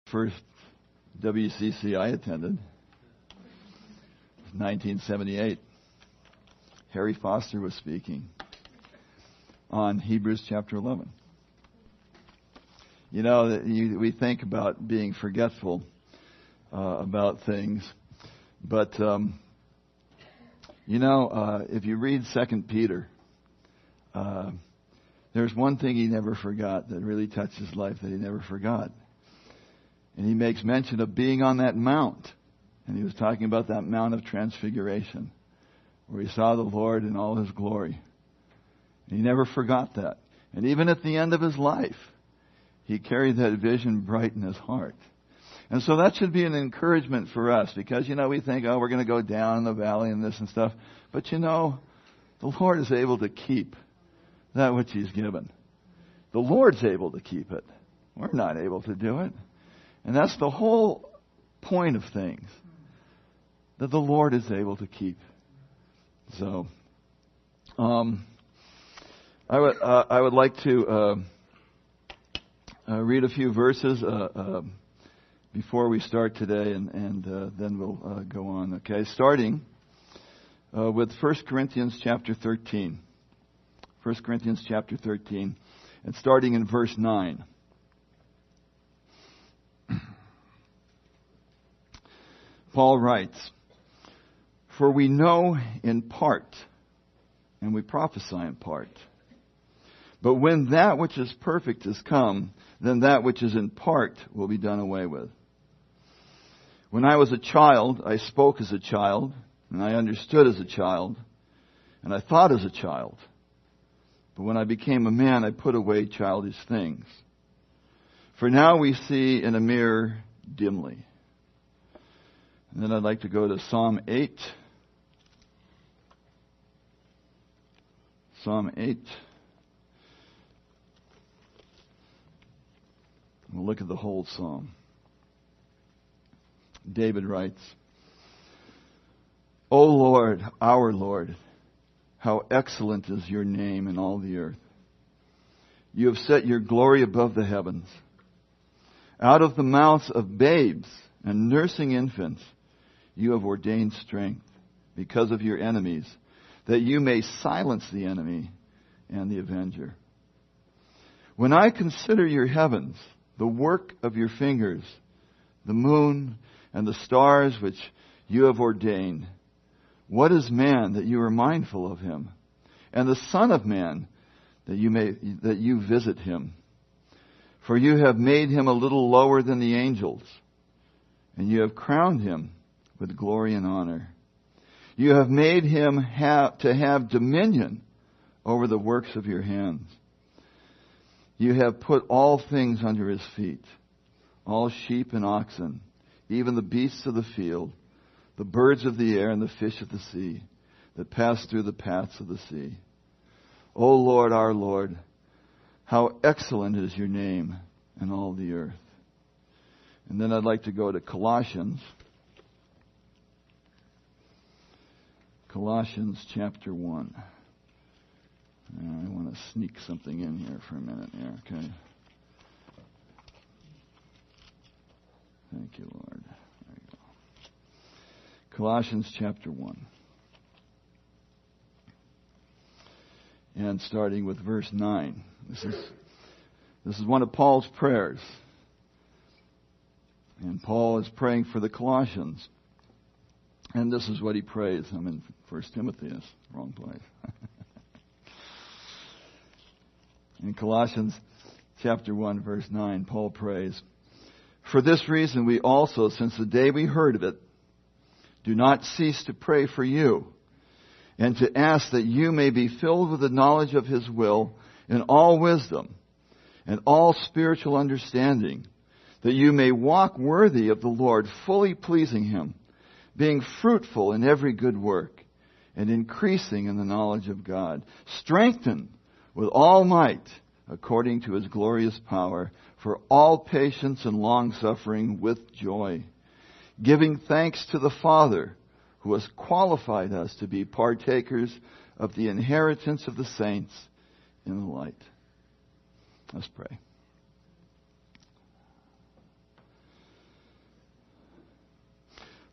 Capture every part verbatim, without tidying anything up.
First W C C I attended was nineteen seventy-eight. Harry Foster was speaking on Hebrews chapter eleven. You know, that you, we think about being forgetful uh, about things, but um, you know, uh, if you read Second Peter, uh, there's one thing he never forgot that really touched his life that he never forgot. And he makes mention of being on that mount. And he was talking about that Mount of Transfiguration, where he saw the Lord in all His glory. And he never forgot that. And even at the end of his life, he carried that vision bright in his heart. And so that should be an encouragement for us, because, you know, we think, oh, we're going to go down in the valley and this and stuff. But, you know, the Lord is able to keep that which He's given. The Lord's able to keep it. We're not able to do it. And that's the whole point of things, that the Lord is able to keep. So, um, I would uh, I would like to uh, uh, read a few verses uh, uh, before we start today, and and uh, then we'll uh, go on. Okay, starting uh, with First Corinthians chapter thirteen. First Corinthians chapter thirteen, and starting in verse nine. Paul writes, "For we know in part, and we prophesy in part. But when that which is perfect is come, then that which is in part will be done away with. When I was a child, I spoke as a child, and I understood as a child, and I thought as a child. But when I became a man, I put away childish things. For now we see in a mirror dimly." And then I'd like to go to Psalm eight. Psalm eight. We'll look at the whole psalm. David writes, "O Lord, our Lord, how excellent is your name in all the earth. You have set your glory above the heavens. Out of the mouths of babes and nursing infants, you have ordained strength because of your enemies, that you may silence the enemy and the avenger. When I consider your heavens, the work of your fingers, the moon and the stars which you have ordained, what is man that you are mindful of him, and the Son of Man that you may that you visit him? For you have made him a little lower than the angels, and you have crowned him with glory and honor. You have made him have, to have dominion over the works of your hands. You have put all things under his feet, all sheep and oxen, even the beasts of the field, the birds of the air and the fish of the sea, that pass through the paths of the sea. O Lord, our Lord, how excellent is your name in all the earth." And then I'd like to go to Colossians. Colossians chapter one. I want to sneak something in here for a minute here, okay? Thank you, Lord. There you go. Colossians chapter one. And starting with verse nine. This is this is one of Paul's prayers. And Paul is praying for the Colossians. And this is what he prays. I'm in First Timothy, that's the wrong place. In Colossians chapter one, verse nine, Paul prays, "For this reason we also, since the day we heard of it, do not cease to pray for you, and to ask that you may be filled with the knowledge of His will in all wisdom and all spiritual understanding, that you may walk worthy of the Lord, fully pleasing Him, being fruitful in every good work, and increasing in the knowledge of God, strengthened with all might according to His glorious power, for all patience and long-suffering with joy, giving thanks to the Father, who has qualified us to be partakers of the inheritance of the saints in the light." Let's pray.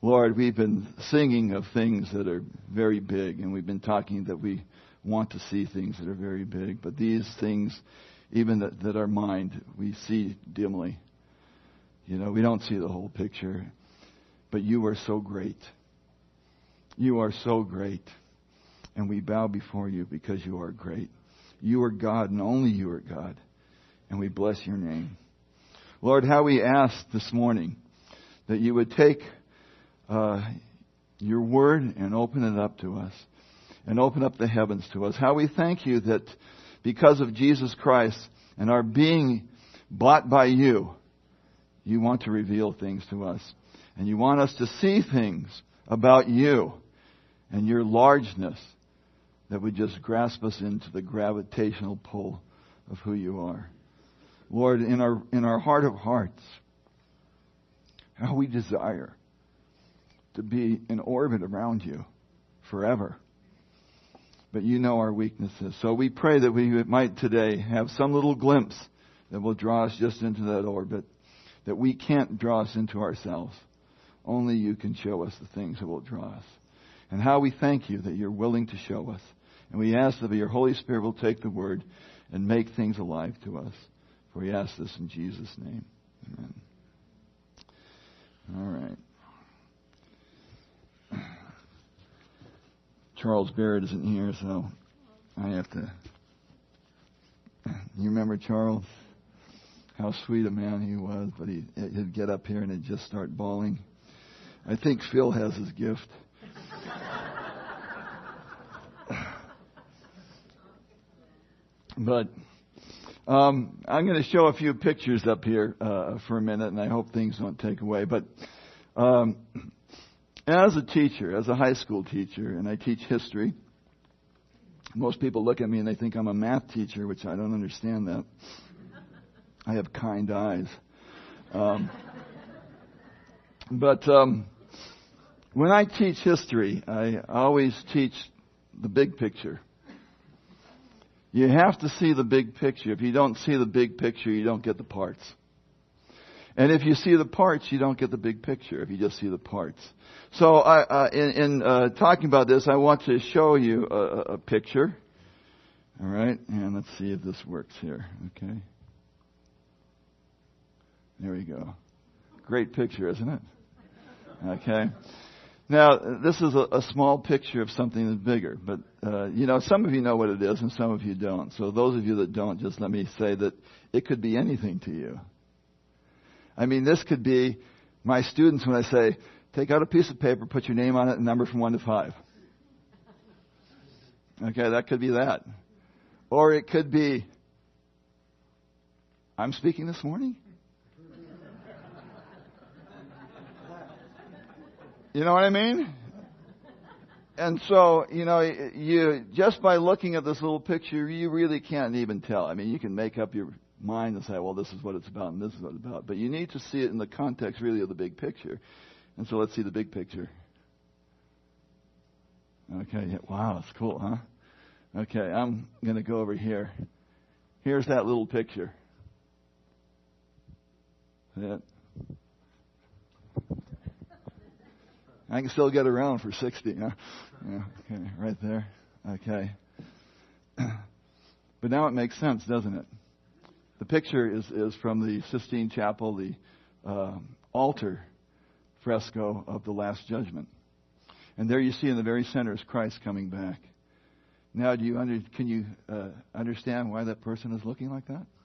Lord, we've been singing of things that are very big, and we've been talking that we want to see things that are very big. But these things, even that, that our mind, we see dimly. You know, we don't see the whole picture. But you are so great. You are so great. And we bow before you because you are great. You are God, and only you are God. And we bless your name. Lord, how we ask this morning that you would take uh, your word and open it up to us. And open up the heavens to us. How we thank you that because of Jesus Christ and our being bought by you, you want to reveal things to us. And you want us to see things about you and your largeness that would just grasp us into the gravitational pull of who you are. Lord, in our in our heart of hearts, how we desire to be in orbit around you forever. But you know our weaknesses. So we pray that we might today have some little glimpse that will draw us just into that orbit, that we can't draw us into ourselves. Only you can show us the things that will draw us. And how we thank you that you're willing to show us. And we ask that your Holy Spirit will take the word and make things alive to us. For we ask this in Jesus' name. Amen. All right. Charles Barrett isn't here, so I have to... You remember Charles? How sweet a man he was, but he, he'd get up here and he'd just start bawling. I think Phil has his gift. But um, I'm going to show a few pictures up here uh, for a minute, and I hope things don't take away. But um, as a teacher, as a high school teacher, and I teach history, most people look at me and they think I'm a math teacher, which I don't understand that. I have kind eyes. Um, but um, when I teach history, I always teach the big picture. You have to see the big picture. If you don't see the big picture, you don't get the parts. And if you see the parts, you don't get the big picture if you just see the parts. So I, uh, in, in uh, talking about this, I want to show you a, a picture. All right? And let's see if this works here. Okay. There we go. Great picture, isn't it? Okay. Now, this is a, a small picture of something that's bigger, but, uh, you know, some of you know what it is and some of you don't. So those of you that don't, just let me say that it could be anything to you. I mean, this could be my students when I say, take out a piece of paper, put your name on it, and number from one to five. Okay, that could be that. Or it could be, I'm speaking this morning? You know what I mean? And so, you know, you just by looking at this little picture, you really can't even tell. I mean, you can make up your mind and say, well, this is what it's about and this is what it's about. But you need to see it in the context, really, of the big picture. And so let's see the big picture. Okay, yeah, wow, it's cool, huh? Okay, I'm going to go over here. Here's that little picture. That. I can still get around for sixty, huh? Yeah, okay, right there. Okay. But now it makes sense, doesn't it? The picture is, is from the Sistine Chapel, the uh, altar fresco of the Last Judgment. And there you see in the very center is Christ coming back. Now, do you under, can you uh, understand why that person is looking like that?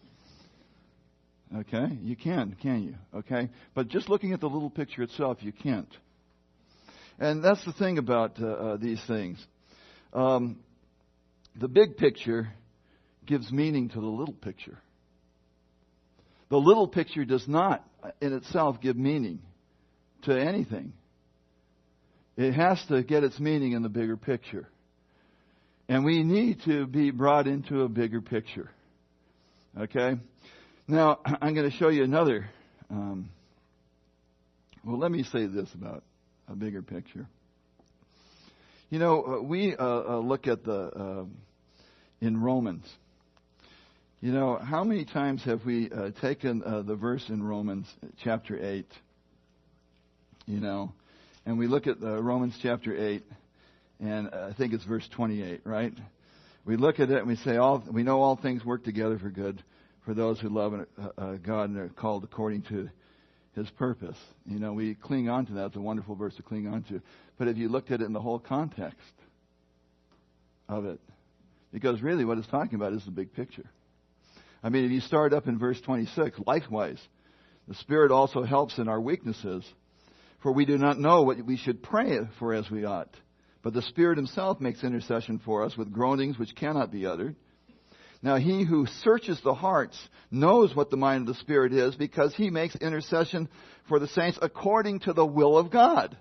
Okay, you can, can you? Okay, but just looking at the little picture itself, you can't. And that's the thing about uh, uh, these things. Um, the big picture gives meaning to the little picture. The little picture does not, in itself, give meaning to anything. It has to get its meaning in the bigger picture. And we need to be brought into a bigger picture. Okay? Now, I'm going to show you another. Um, well, let me say this about a bigger picture. You know, we uh, uh, look at the, uh, in Romans. You know, how many times have we uh, taken uh, the verse in Romans chapter eight, you know, and we look at uh, Romans chapter eight, and I think it's verse twenty-eight, right? We look at it and we say, all we know all things work together for good for those who love uh, God and are called according to His purpose. You know, we cling on to that. It's a wonderful verse to cling on to. But if you looked at it in the whole context of it, because really what it's talking about is the big picture. I mean, if you start up in verse twenty-six, likewise, the Spirit also helps in our weaknesses, for we do not know what we should pray for as we ought. But the Spirit Himself makes intercession for us with groanings which cannot be uttered. Now He who searches the hearts knows what the mind of the Spirit is, because He makes intercession for the saints according to the will of God.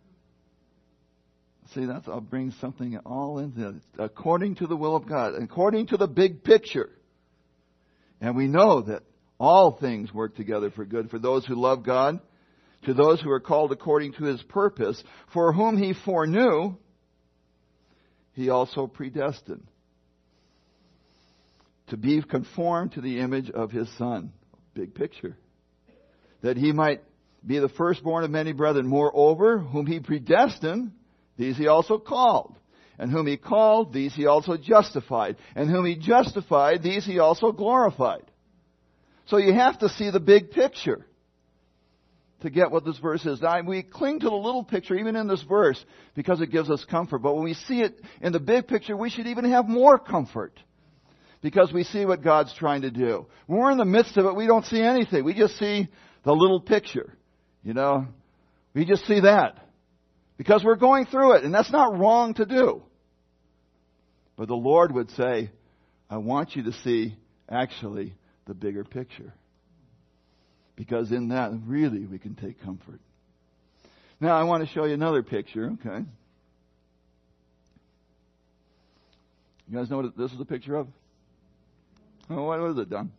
See, that's, I'll bring something all into it. According to the will of God, according to the big picture. And we know that all things work together for good for those who love God, to those who are called according to His purpose, for whom He foreknew, He also predestined to be conformed to the image of His Son. Big picture. That He might be the firstborn of many brethren. Moreover, whom He predestined, these He also called. And whom He called, these He also justified. And whom He justified, these He also glorified. So you have to see the big picture to get what this verse is. Now, we cling to the little picture even in this verse because it gives us comfort. But when we see it in the big picture, we should even have more comfort because we see what God's trying to do. When we're in the midst of it, we don't see anything. We just see the little picture. You know, we just see that because we're going through it, and that's not wrong to do. But the Lord would say, I want you to see actually the bigger picture. Because in that, really, we can take comfort. Now, I want to show you another picture, okay? You guys know what this is a picture of? Oh, what was it, Don?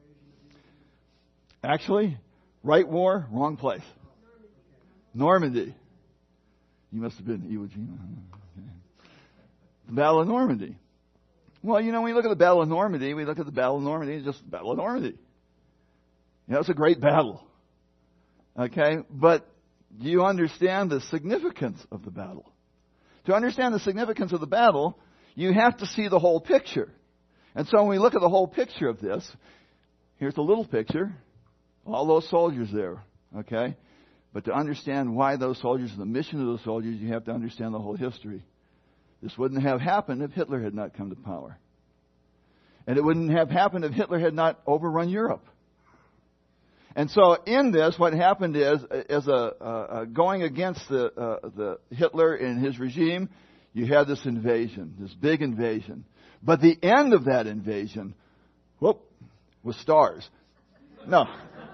Actually, right war, wrong place. Normandy. You must have been Iwo Jima. Okay. The Battle of Normandy. Well, you know, when we look at the Battle of Normandy, we look at the Battle of Normandy, it's just the Battle of Normandy. You know, it's a great battle. Okay? But do you understand the significance of the battle? To understand the significance of the battle, you have to see the whole picture. And so when we look at the whole picture of this, here's the little picture. All those soldiers there. Okay? But to understand why those soldiers and the mission of those soldiers, you have to understand the whole history. This wouldn't have happened if Hitler had not come to power. And it wouldn't have happened if Hitler had not overrun Europe. And so in this, what happened is, as a, uh, going against the, uh, the Hitler and his regime, you had this invasion, this big invasion. But the end of that invasion, whoop, was stars. No.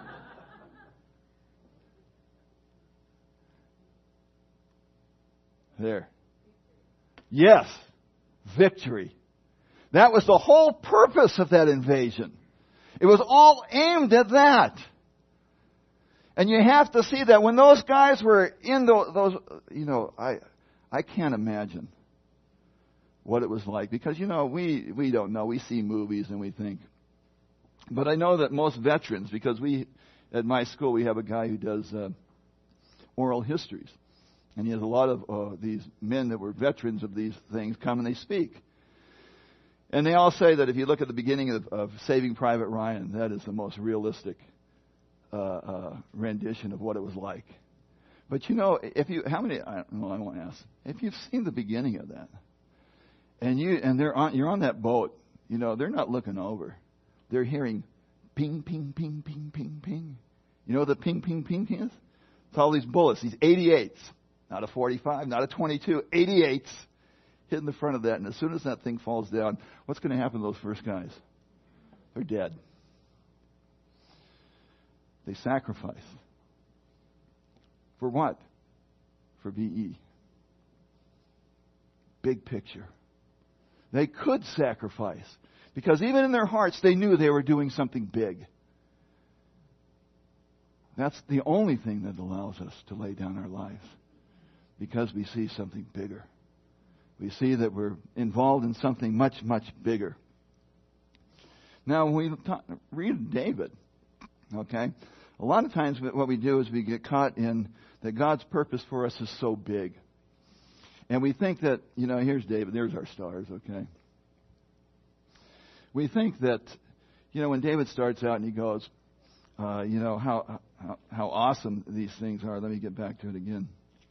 There. Yes, victory. That was the whole purpose of that invasion. It was all aimed at that. And you have to see that when those guys were in those, those you know, I I can't imagine what it was like. Because, you know, we, we don't know. We see movies and we think. But I know that most veterans, because we, at my school, we have a guy who does uh, oral histories. And he has a lot of uh, these men that were veterans of these things come and they speak. And they all say that if you look at the beginning of, of Saving Private Ryan, that is the most realistic uh, uh, rendition of what it was like. But you know, if you, how many, I, well, I won't ask, if you've seen the beginning of that, and, you, and they're on, you're on that boat, you know, they're not looking over. They're hearing ping, ping, ping, ping, ping, ping. You know what the ping, ping, ping is? It's all these bullets, these eighty-eights. Not a forty-five, not a twenty-two, eighty-eights hit in the front of that. And as soon as that thing falls down, what's going to happen to those first guys? They're dead. They sacrifice. For what? For V E. Big picture. They could sacrifice. Because even in their hearts, they knew they were doing something big. That's the only thing that allows us to lay down our lives. Because we see something bigger. We see that we're involved in something much, much bigger. Now, when we talk, read David, okay, A lot of times what we do is we get caught in that God's purpose for us is so big. And we think that, you know, here's David, there's our stars, okay? We think that, you know, when David starts out and he goes, uh, you know, how, how how awesome these things are. Let me get back to it again.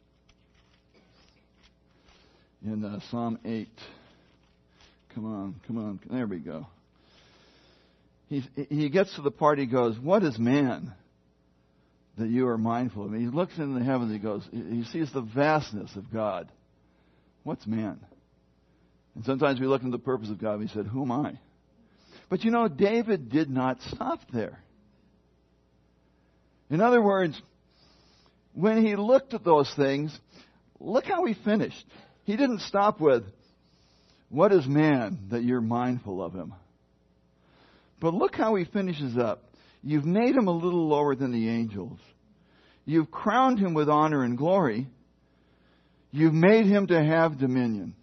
In uh, Psalm eight. Come on, come on. There we go. He's, he gets to the part, he goes, what is man that you are mindful of him? He looks into the heavens, he goes, he sees the vastness of God. What's man? And sometimes we look into the purpose of God and we said, who am I? But you know, David did not stop there. In other words, when he looked at those things, look how he finished. He didn't stop with, what is man that you're mindful of him? But look how he finishes up. You've made him a little lower than the angels. You've crowned him with honor and glory. You've made him to have dominion.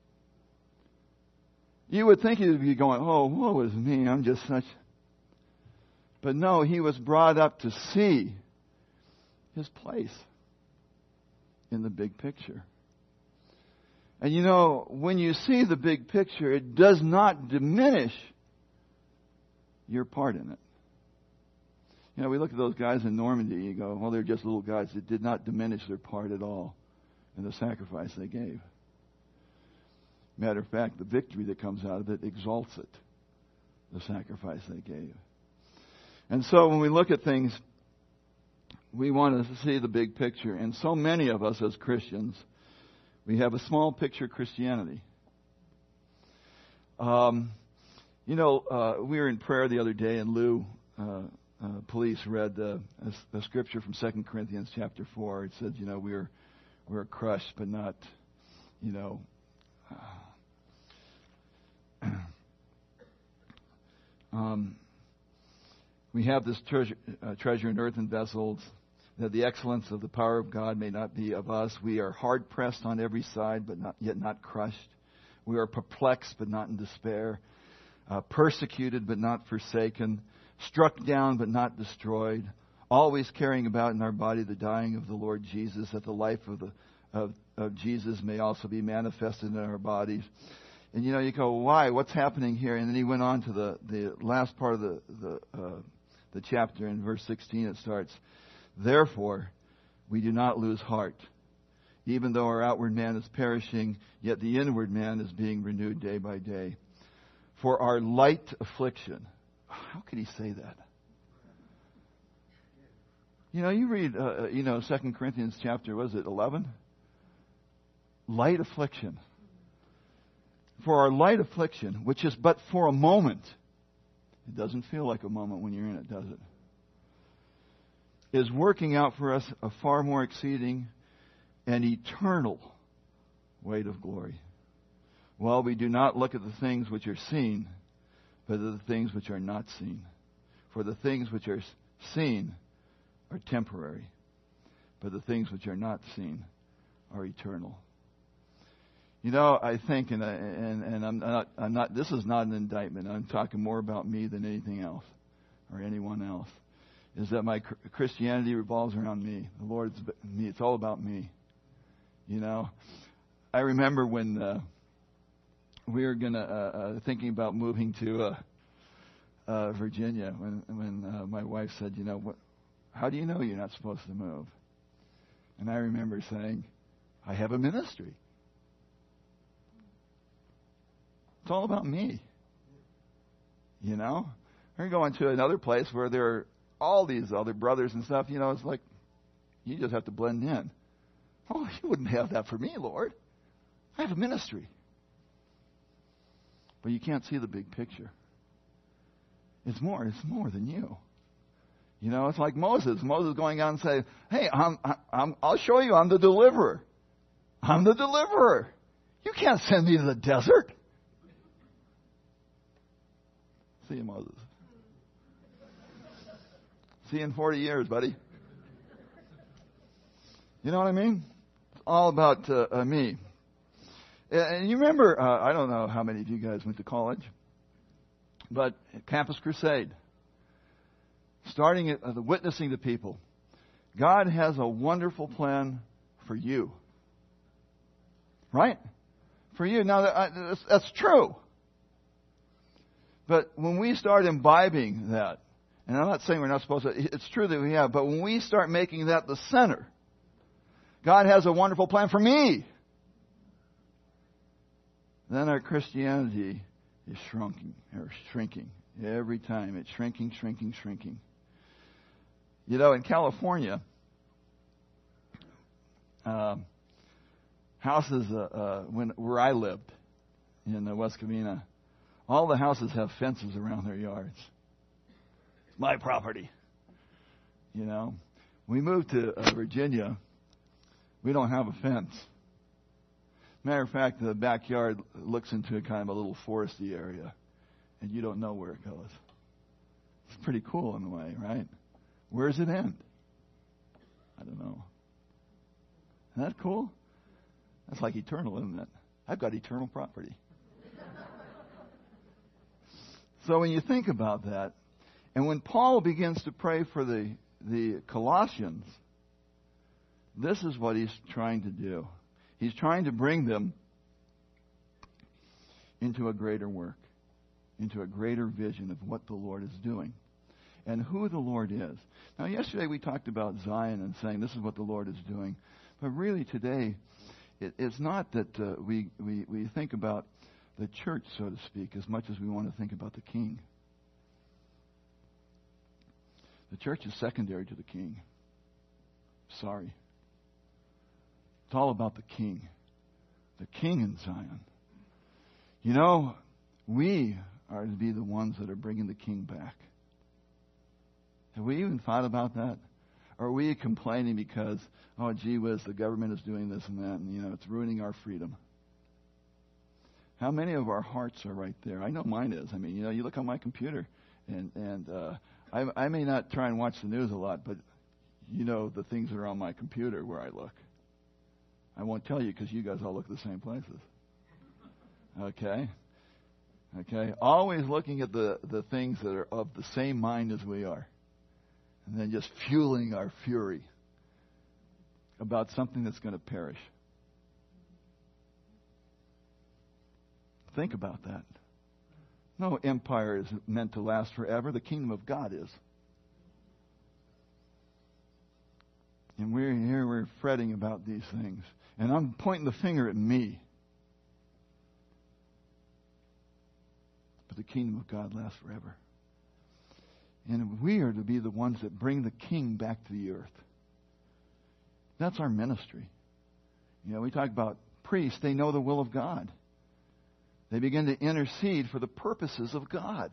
You would think he would be going, oh, woe is me, I'm just such... But no, he was brought up to see his place in the big picture. And you know, when you see the big picture, it does not diminish your part in it. You know, we look at those guys in Normandy, you go, well, they're just little guys. It did not diminish their part at all in the sacrifice they gave. Matter of fact, the victory that comes out of it exalts it, the sacrifice they gave. And so when we look at things, we want to see the big picture. And so many of us as Christians, we have a small picture Christianity. Um, you know, uh, we were in prayer the other day, and Lou uh, uh, Police read uh, a, a scripture from Second Corinthians chapter four. It said, you know, we are we are crushed, but not, you know. Uh, um, we have this treasure, uh, treasure in earthen vessels, that the excellence of the power of God may not be of us. We are hard pressed on every side, but not yet not crushed. We are perplexed, but not in despair. Uh, persecuted, but not forsaken. Struck down, but not destroyed. Always carrying about in our body the dying of the Lord Jesus, that the life of the of, of Jesus may also be manifested in our bodies. And you know, you go, why? What's happening here? And then he went on to the, the last part of the the, uh, the chapter. In verse sixteen, it starts, therefore, we do not lose heart. Even though our outward man is perishing, yet the inward man is being renewed day by day. For our light affliction. How could he say that? You know, you read, uh, you know, Second Corinthians chapter, was it eleven? Light affliction. For our light affliction, which is but for a moment. It doesn't feel like a moment when you're in it, does it? Is working out for us a far more exceeding and eternal weight of glory. Well, we do not look at the things which are seen, but at the things which are not seen. For the things which are seen are temporary, but the things which are not seen are eternal. You know, I think, and, I, and, and I'm not, I'm not, this is not an indictment. I'm talking more about me than anything else or anyone else, is that my Christianity revolves around me. The Lord's me. It's all about me. You know, I remember when uh, we were gonna uh, uh, thinking about moving to uh, uh, Virginia. When when uh, my wife said, "You know, what? How do you know you're not supposed to move?" And I remember saying, "I have a ministry. It's all about me." You know, we're going to another place where there are all these other brothers and stuff. You know, it's like you just have to blend in. Oh, you wouldn't have that for me, Lord. I have a ministry. But you can't see the big picture. It's more. It's more than you. You know, it's like Moses. Moses going out and saying, "Hey, I'm, I'm, I'll show you. I'm the deliverer. I'm the deliverer. You can't send me to the desert." See you, Moses. See you in forty years, buddy. You know what I mean? It's all about uh, uh, me. And you remember, uh, I don't know how many of you guys went to college, but Campus Crusade. starting at, uh, the witnessing to people. God has a wonderful plan for you. Right? For you. Now, that, uh, that's, that's true. But when we start imbibing that, and I'm not saying we're not supposed to, it's true that we have, but when we start making that the center, God has a wonderful plan for me, then our Christianity is shrinking, or shrinking. Every time it's shrinking, shrinking, shrinking. You know, in California, uh, houses, uh, uh, when where I lived, in uh, West Covina, all the houses have fences around their yards. It's my property. You know, we moved to uh, Virginia. We don't have a fence. Matter of fact, the backyard looks into a kind of a little foresty area, and you don't know where it goes. It's pretty cool in a way, right? Where does it end? I don't know. Isn't that cool? That's like eternal, isn't it? I've got eternal property. So when you think about that, and when Paul begins to pray for the, the Colossians, this is what he's trying to do. He's trying to bring them into a greater work, into a greater vision of what the Lord is doing and who the Lord is. Now, yesterday we talked about Zion and saying this is what the Lord is doing. But really today, it, it's not that uh, we, we, we think about the church, so to speak, as much as we want to think about the king. The church is secondary to the king. Sorry. It's all about the king. The king in Zion. You know, we are to be the ones that are bringing the king back. Have we even thought about that? Or are we complaining because, oh, gee whiz, the government is doing this and that, and, you know, it's ruining our freedom? How many of our hearts are right there? I know mine is. I mean, you know, you look on my computer, and, and uh, I, I may not try and watch the news a lot, but you know the things that are on my computer where I look. I won't tell you because you guys all look the same places. Okay? Okay? Always looking at the, the things that are of the same mind as we are. And then just fueling our fury about something that's going to perish. Think about that. No empire is meant to last forever. The kingdom of God is. And we're here, we're fretting about these things. And I'm pointing the finger at me. But the kingdom of God lasts forever. And we are to be the ones that bring the king back to the earth. That's our ministry. You know, we talk about priests, they know the will of God. They begin to intercede for the purposes of God.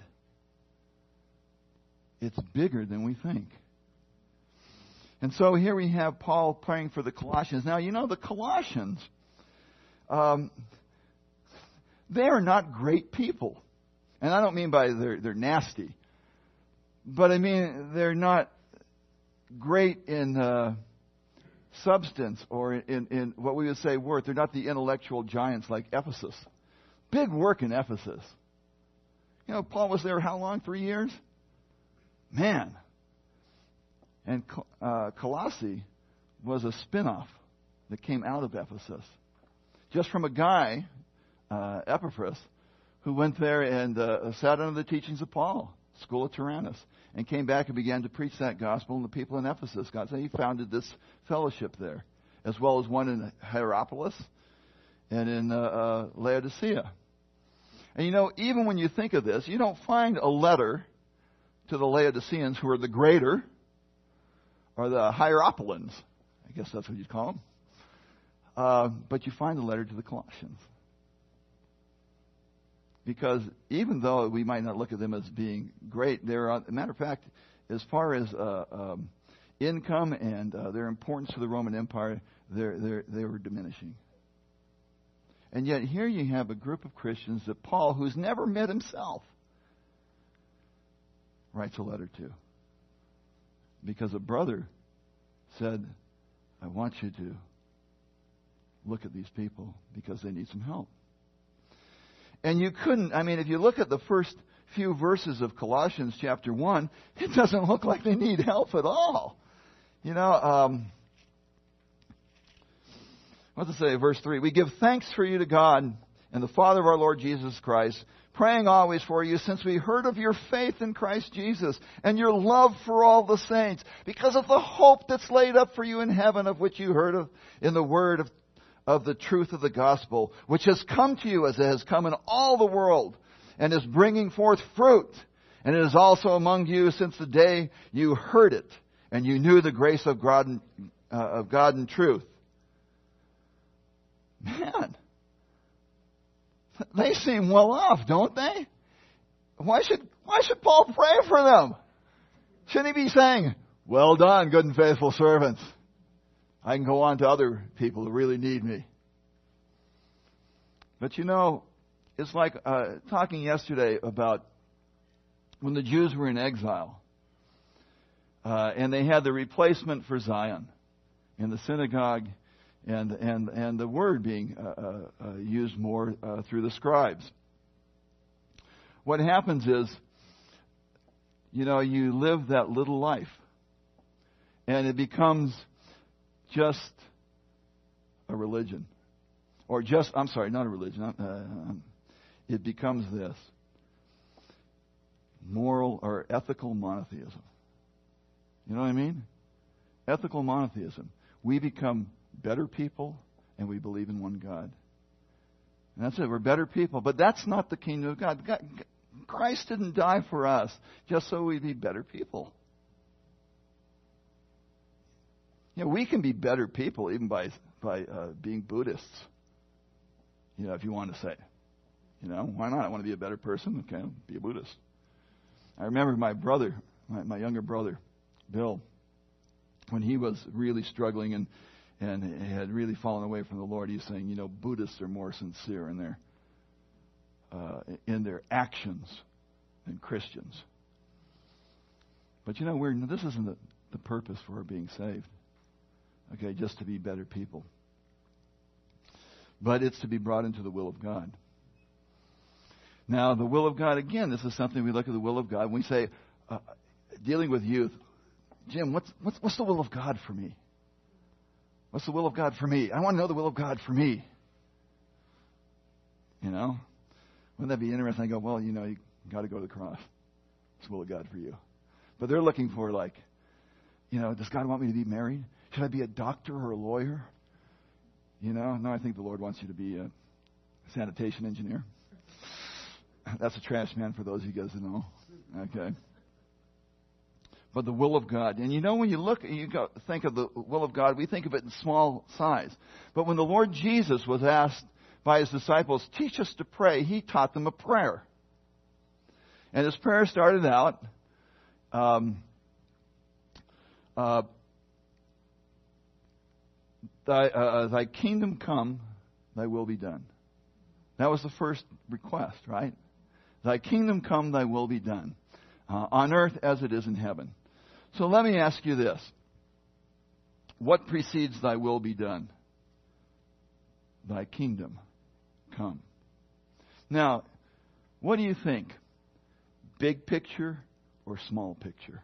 It's bigger than we think. And so here we have Paul praying for the Colossians. Now, you know, the Colossians, um, they are not great people. And I don't mean by they're, they're nasty. But I mean, they're not great in uh, substance or in, in what we would say worth. They're not the intellectual giants like Ephesus. Big work in Ephesus. You know, Paul was there how long? Three years? Man. And uh, Colossae was a spin-off that came out of Ephesus. Just from a guy, uh, Epaphras, who went there and uh, sat under the teachings of Paul, school of Tyrannus, and came back and began to preach that gospel, and the people in Ephesus got saved. He founded this fellowship there, as well as one in Hierapolis and in uh, uh, Laodicea. And you know, even when you think of this, you don't find a letter to the Laodiceans, who are the greater, or the Hierapolians, I guess that's what you'd call them. Uh, but you find a letter to the Colossians. Because even though we might not look at them as being great, they're, as a matter of fact, as far as uh, um, income and uh, their importance to the Roman Empire, they're, they're, they were diminishing. And yet here you have a group of Christians that Paul, who's never met himself, writes a letter to. Because a brother said, I want you to look at these people because they need some help. And you couldn't, I mean, if you look at the first few verses of Colossians chapter one, it doesn't look like they need help at all. You know, um, what does it say? Verse three. We give thanks for you to God and the Father of our Lord Jesus Christ, praying always for you, since we heard of your faith in Christ Jesus and your love for all the saints, because of the hope that's laid up for you in heaven, of which you heard of in the word of, of the truth of the gospel, which has come to you as it has come in all the world, and is bringing forth fruit. And it is also among you since the day you heard it, and you knew the grace of God, uh, of God in truth. Man, they seem well off, don't they? Why should why should Paul pray for them? Shouldn't he be saying, well done, good and faithful servants. I can go on to other people who really need me. But you know, it's like uh, talking yesterday about when the Jews were in exile. Uh, and they had the replacement for Zion in the synagogue, and and and the word being uh, uh, used more uh, through the scribes. What happens is, you know, you live that little life, and it becomes just a religion, or just I'm sorry, not a religion. Uh, it becomes this moral or ethical monotheism. You know what I mean? Ethical monotheism. We become better people, and we believe in one God. And that's it. We're better people. But that's not the kingdom of God. God. Christ didn't die for us just so we'd be better people. You know, we can be better people even by by uh, being Buddhists. You know, if you want to say. You know, why not? I want to be a better person. Okay, be a Buddhist. I remember my brother, my, my younger brother, Bill, when he was really struggling and and had really fallen away from the Lord, he's saying, you know, Buddhists are more sincere in their uh, in their actions than Christians. But you know, we're this isn't the, the purpose for our being saved. Okay, just to be better people. But it's to be brought into the will of God. Now, the will of God, again, this is something we look at the will of God. When we say, uh, dealing with youth, Jim, what's, what's what's the will of God for me? What's the will of God for me? I want to know the will of God for me. You know? Wouldn't that be interesting? I go, well, you know, you got to go to the cross. It's the will of God for you. But they're looking for, like, you know, does God want me to be married? Should I be a doctor or a lawyer? You know? No, I think the Lord wants you to be a sanitation engineer. That's a trash man for those of you guys that know. Okay. But the will of God. And you know, when you look, you go, think of the will of God, we think of it in small size. But when the Lord Jesus was asked by his disciples, teach us to pray, he taught them a prayer. And his prayer started out, um, uh, thy, uh, thy kingdom come, thy will be done. That was the first request, right? Thy kingdom come, thy will be done, uh, on earth as it is in heaven. So let me ask you this. What precedes thy will be done? Thy kingdom come. Now, what do you think? Big picture or small picture?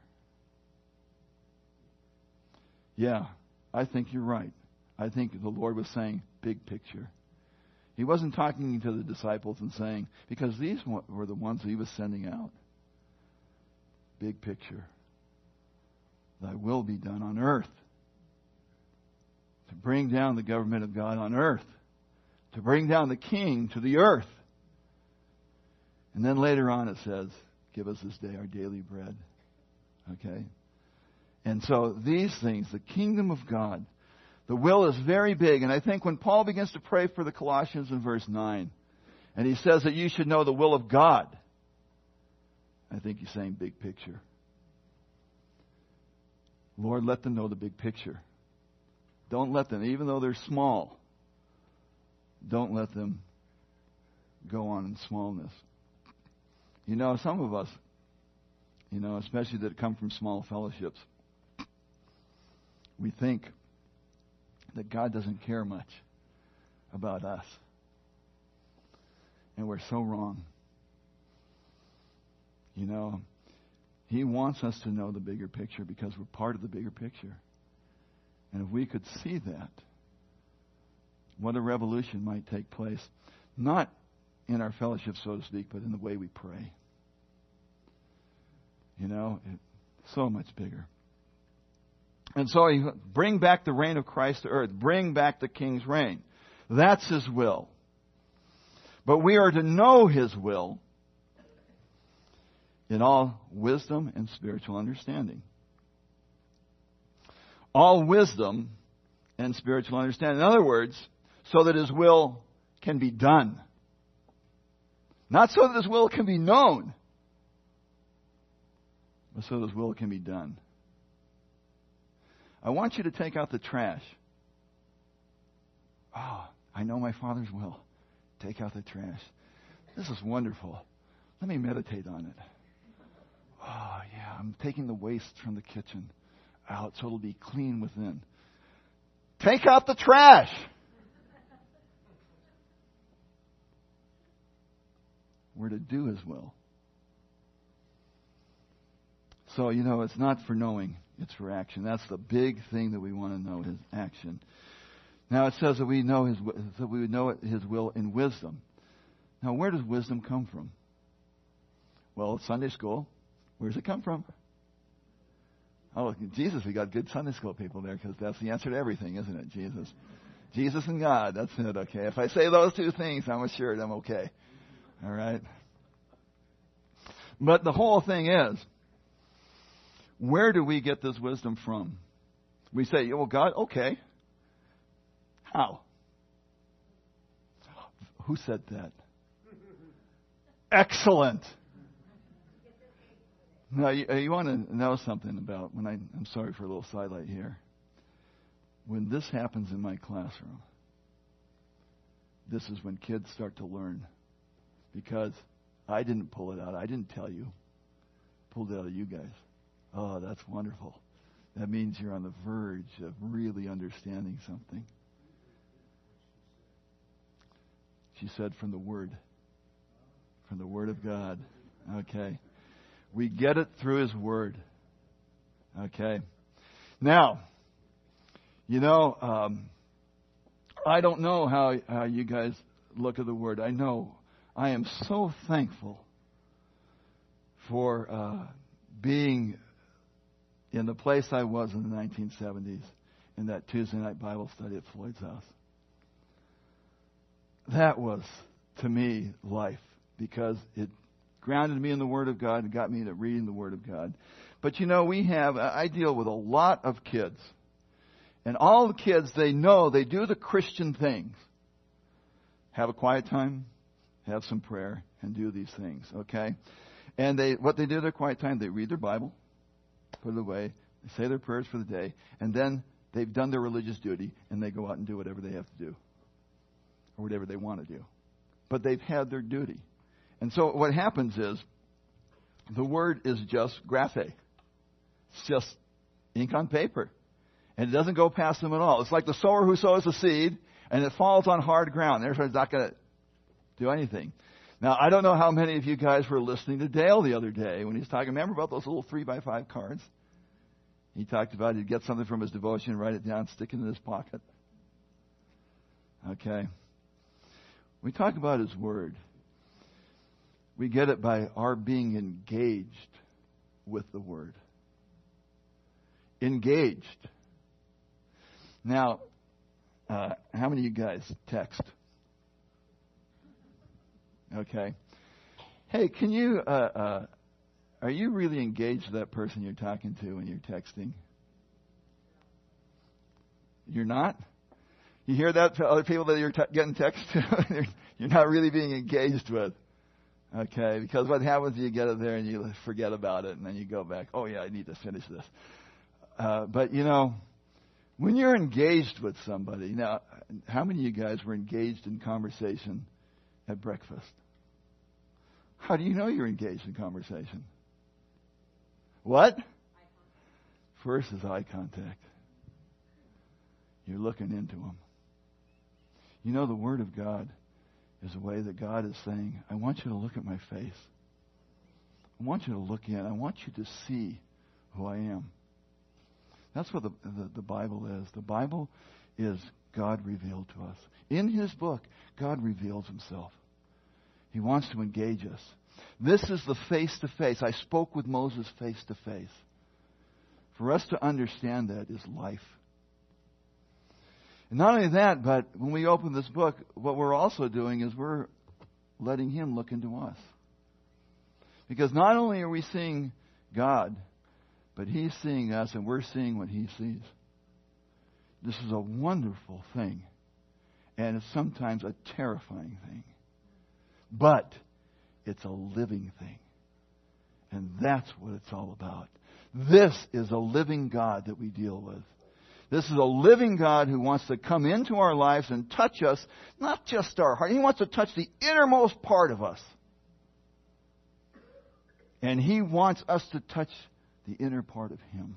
Yeah, I think you're right. I think the Lord was saying big picture. He wasn't talking to the disciples and saying, because these were the ones he was sending out. Big picture. Thy will be done on earth. To bring down the government of God on earth. To bring down the king to the earth. And then later on it says, give us this day our daily bread. Okay? And so these things, the kingdom of God, the will is very big. And I think when Paul begins to pray for the Colossians in verse nine, and he says that you should know the will of God, I think he's saying big picture. Lord, let them know the big picture. Don't let them, even though they're small, don't let them go on in smallness. You know, some of us, you know, especially that come from small fellowships, we think that God doesn't care much about us. And we're so wrong. You know, He wants us to know the bigger picture because we're part of the bigger picture. And if we could see that, what a revolution might take place. Not in our fellowship, so to speak, but in the way we pray. You know, it's so much bigger. And so he bring back the reign of Christ to earth. Bring back the King's reign. That's His will. But we are to know His will in all wisdom and spiritual understanding. All wisdom and spiritual understanding. In other words, so that His will can be done. Not so that His will can be known, but so that His will can be done. I want you to take out the trash. Oh, I know my Father's will. Take out the trash. This is wonderful. Let me meditate on it. Oh, yeah, I'm taking the waste from the kitchen out so it'll be clean within. Take out the trash. We're to do His will. So, you know, it's not for knowing, it's for action. That's the big thing that we want to know, His action. Now it says that we know His that we would know His will in wisdom. Now, where does wisdom come from? Well, it's Sunday school. Where does it come from? Oh, Jesus, we got good Sunday school people there because that's the answer to everything, isn't it? Jesus. Jesus and God, that's it, okay. If I say those two things, I'm assured I'm okay. All right? But the whole thing is, where do we get this wisdom from? We say, well, God, okay. How? Who said that? Excellent. Now, you, you want to know something about, when I, I'm sorry for a little sidelight here. When this happens in my classroom, this is when kids start to learn. Because I didn't pull it out. I didn't tell you. Pulled it out of you guys. Oh, that's wonderful. That means you're on the verge of really understanding something. She said from the Word. From the Word of God. Okay. We get it through His Word. Okay. Now, you know, um, I don't know how, how you guys look at the Word. I know I am so thankful for uh, being in the place I was in the nineteen seventies in that Tuesday night Bible study at Floyd's house. That was, to me, life, because it grounded me in the Word of God and got me to reading the Word of God. But you know, we have, I deal with a lot of kids. And all the kids, they know, they do the Christian things. Have a quiet time, have some prayer, and do these things, okay? And they, what they do at their quiet time, they read their Bible, put it away, they say their prayers for the day, and then they've done their religious duty, and they go out and do whatever they have to do, or whatever they want to do. But they've had their duty. And so what happens is, the Word is just graphe. It's just ink on paper. And it doesn't go past them at all. It's like the sower who sows the seed, and it falls on hard ground. Therefore, it's not going to do anything. Now, I don't know how many of you guys were listening to Dale the other day when he was talking. Remember about those little three by five cards? He talked about he'd get something from his devotion, write it down, stick it in his pocket. Okay. We talk about His Word. We get it by our being engaged with the Word. Engaged. Now, uh, how many of you guys text? Okay. Hey, can you, uh, uh, are you really engaged with that person you're talking to when you're texting? You're not? You hear that to other people that you're te- getting text to? You're not really being engaged with. Okay, because what happens is you get it there and you forget about it, and then you go back, oh yeah, I need to finish this. Uh, but you know, when you're engaged with somebody, now, how many of you guys were engaged in conversation at breakfast? How do you know you're engaged in conversation? What? First is eye contact. You're looking into them. You know, the Word of God is a way that God is saying, I want you to look at my face. I want you to look in. I want you to see who I am. That's what the, the, the Bible is. The Bible is God revealed to us. In His book, God reveals Himself. He wants to engage us. This is the face-to-face. I spoke with Moses face-to-face. For us to understand that is life. And not only that, but when we open this book, what we're also doing is we're letting Him look into us. Because not only are we seeing God, but He's seeing us and we're seeing what He sees. This is a wonderful thing. And it's sometimes a terrifying thing. But it's a living thing. And that's what it's all about. This is a living God that we deal with. This is a living God who wants to come into our lives and touch us, not just our heart. He wants to touch the innermost part of us. And He wants us to touch the inner part of Him.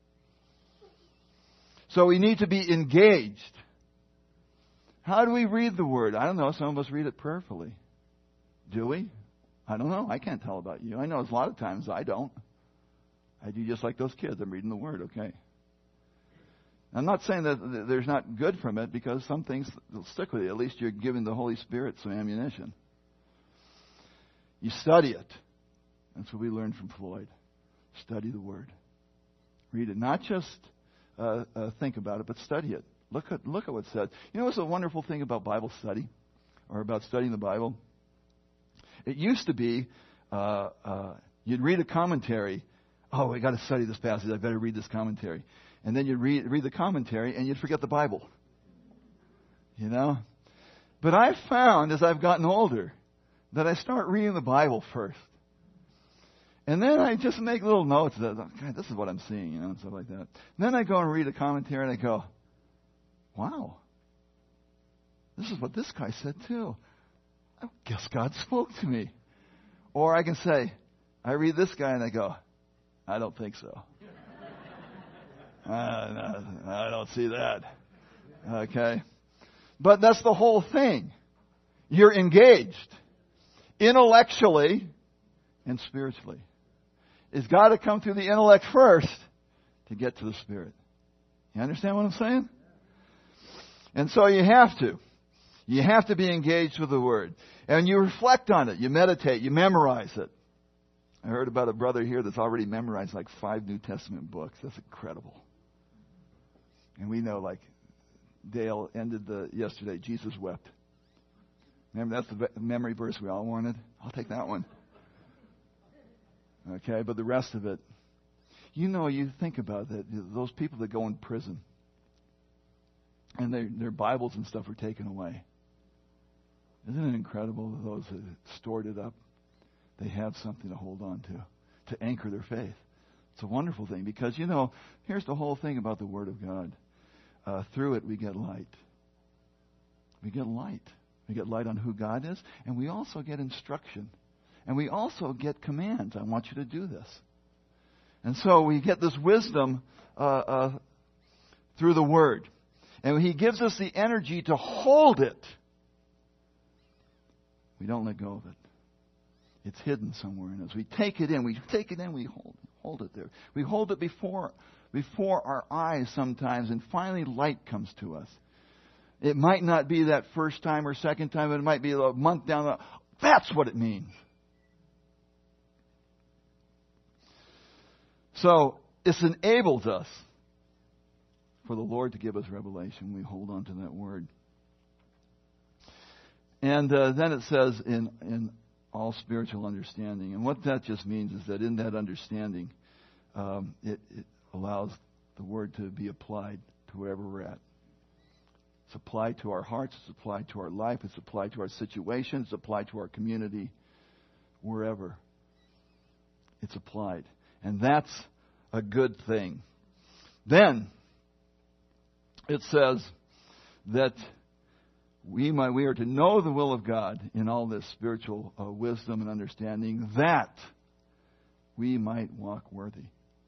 So we need to be engaged. How do we read the Word? I don't know. Some of us read it prayerfully. Do we? I don't know. I can't tell about you. I know a lot of times I don't. I do just like those kids. I'm reading the Word, okay? I'm not saying that there's not good from it, because some things will stick with you. At least you're giving the Holy Spirit some ammunition. You study it. That's what we learned from Floyd. Study the Word. Read it. Not just uh, uh, think about it, but study it. Look at look at what's said. You know what's a wonderful thing about Bible study, or about studying the Bible? It used to be uh, uh, you'd read a commentary. Oh, I got to study this passage. I better read this commentary. And then you'd read, read the commentary and you'd forget the Bible. You know? But I've found as I've gotten older that I start reading the Bible first. And then I just make little notes that, God, this is what I'm seeing, you know, and stuff like that. And then I go and read a commentary and I go, wow, this is what this guy said too. I guess God spoke to me. Or I can say, I read this guy and I go, I don't think so. uh, no, I don't see that. Okay. But that's the whole thing. You're engaged intellectually and spiritually. It's got to come through the intellect first to get to the Spirit. You understand what I'm saying? And so you have to. You have to be engaged with the Word. And you reflect on it. You meditate. You memorize it. I heard about a brother here that's already memorized like five New Testament books. That's incredible. And we know, like, Dale ended the yesterday, Jesus wept. Remember, that's the memory verse we all wanted? I'll take that one. Okay, but the rest of it, you know, you think about that. Those people that go in prison and their, their Bibles and stuff are taken away. Isn't it incredible that those that stored it up, they have something to hold on to, to anchor their faith. It's a wonderful thing because, you know, here's the whole thing about the Word of God. Uh, through it, we get light. We get light. We get light on who God is, and we also get instruction. And we also get commands. I want you to do this. And so we get this wisdom uh, uh, through the Word. And He gives us the energy to hold it. We don't let go of it. It's hidden somewhere in us. We take it in. We take it in. We hold, hold it there. We hold it before, before our eyes sometimes, and finally light comes to us. It might not be that first time or second time, but it might be a month down the road. That's what it means. So, this enables us for the Lord to give us revelation. We hold on to that Word. And uh, then it says, in, in all spiritual understanding. And what that just means is that in that understanding, um, it, it allows the Word to be applied to wherever we're at. It's applied to our hearts. It's applied to our life. It's applied to our situation. It's applied to our community. Wherever it's applied. And that's a good thing. Then it says that we might, we are to know the will of God in all this spiritual uh, wisdom and understanding, that we might walk worthy.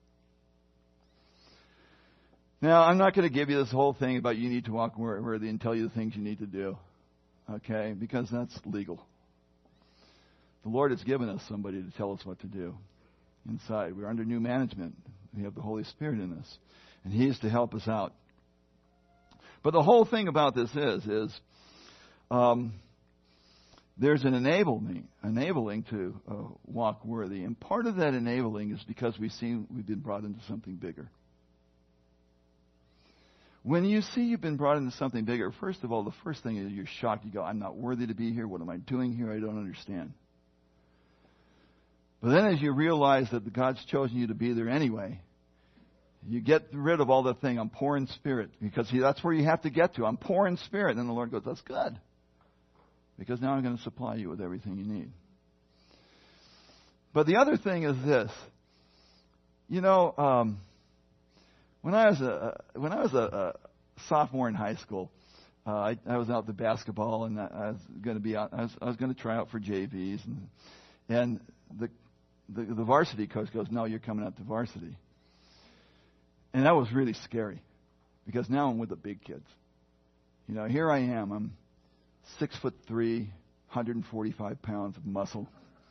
Now, I'm not going to give you this whole thing about you need to walk worthy and tell you the things you need to do, okay? Because that's legal. The Lord has given us somebody to tell us what to do inside. We're under new management. We have the Holy Spirit in us. And He is to help us out. But the whole thing about this is, is um, there's an enabling, enabling to uh, walk worthy. And part of that enabling is because we see we've been brought into something bigger. When you see you've been brought into something bigger, first of all, the first thing is you're shocked. You go, I'm not worthy to be here. What am I doing here? I don't understand. But then as you realize that God's chosen you to be there anyway, you get rid of all that thing. I'm poor in spirit. Because see, that's where you have to get to. I'm poor in spirit. And then the Lord goes, that's good. Because now I'm going to supply you with everything you need. But the other thing is this. You know, um, when I was a when I was a, a sophomore in high school, uh, I, I was out the basketball, and I, I was going to be out. I was, I was going to try out for J Vs, and and the, the the varsity coach goes, "No, you're coming out to varsity." And that was really scary, because now I'm with the big kids. You know, here I am. I'm six foot three, one hundred forty-five pounds of muscle.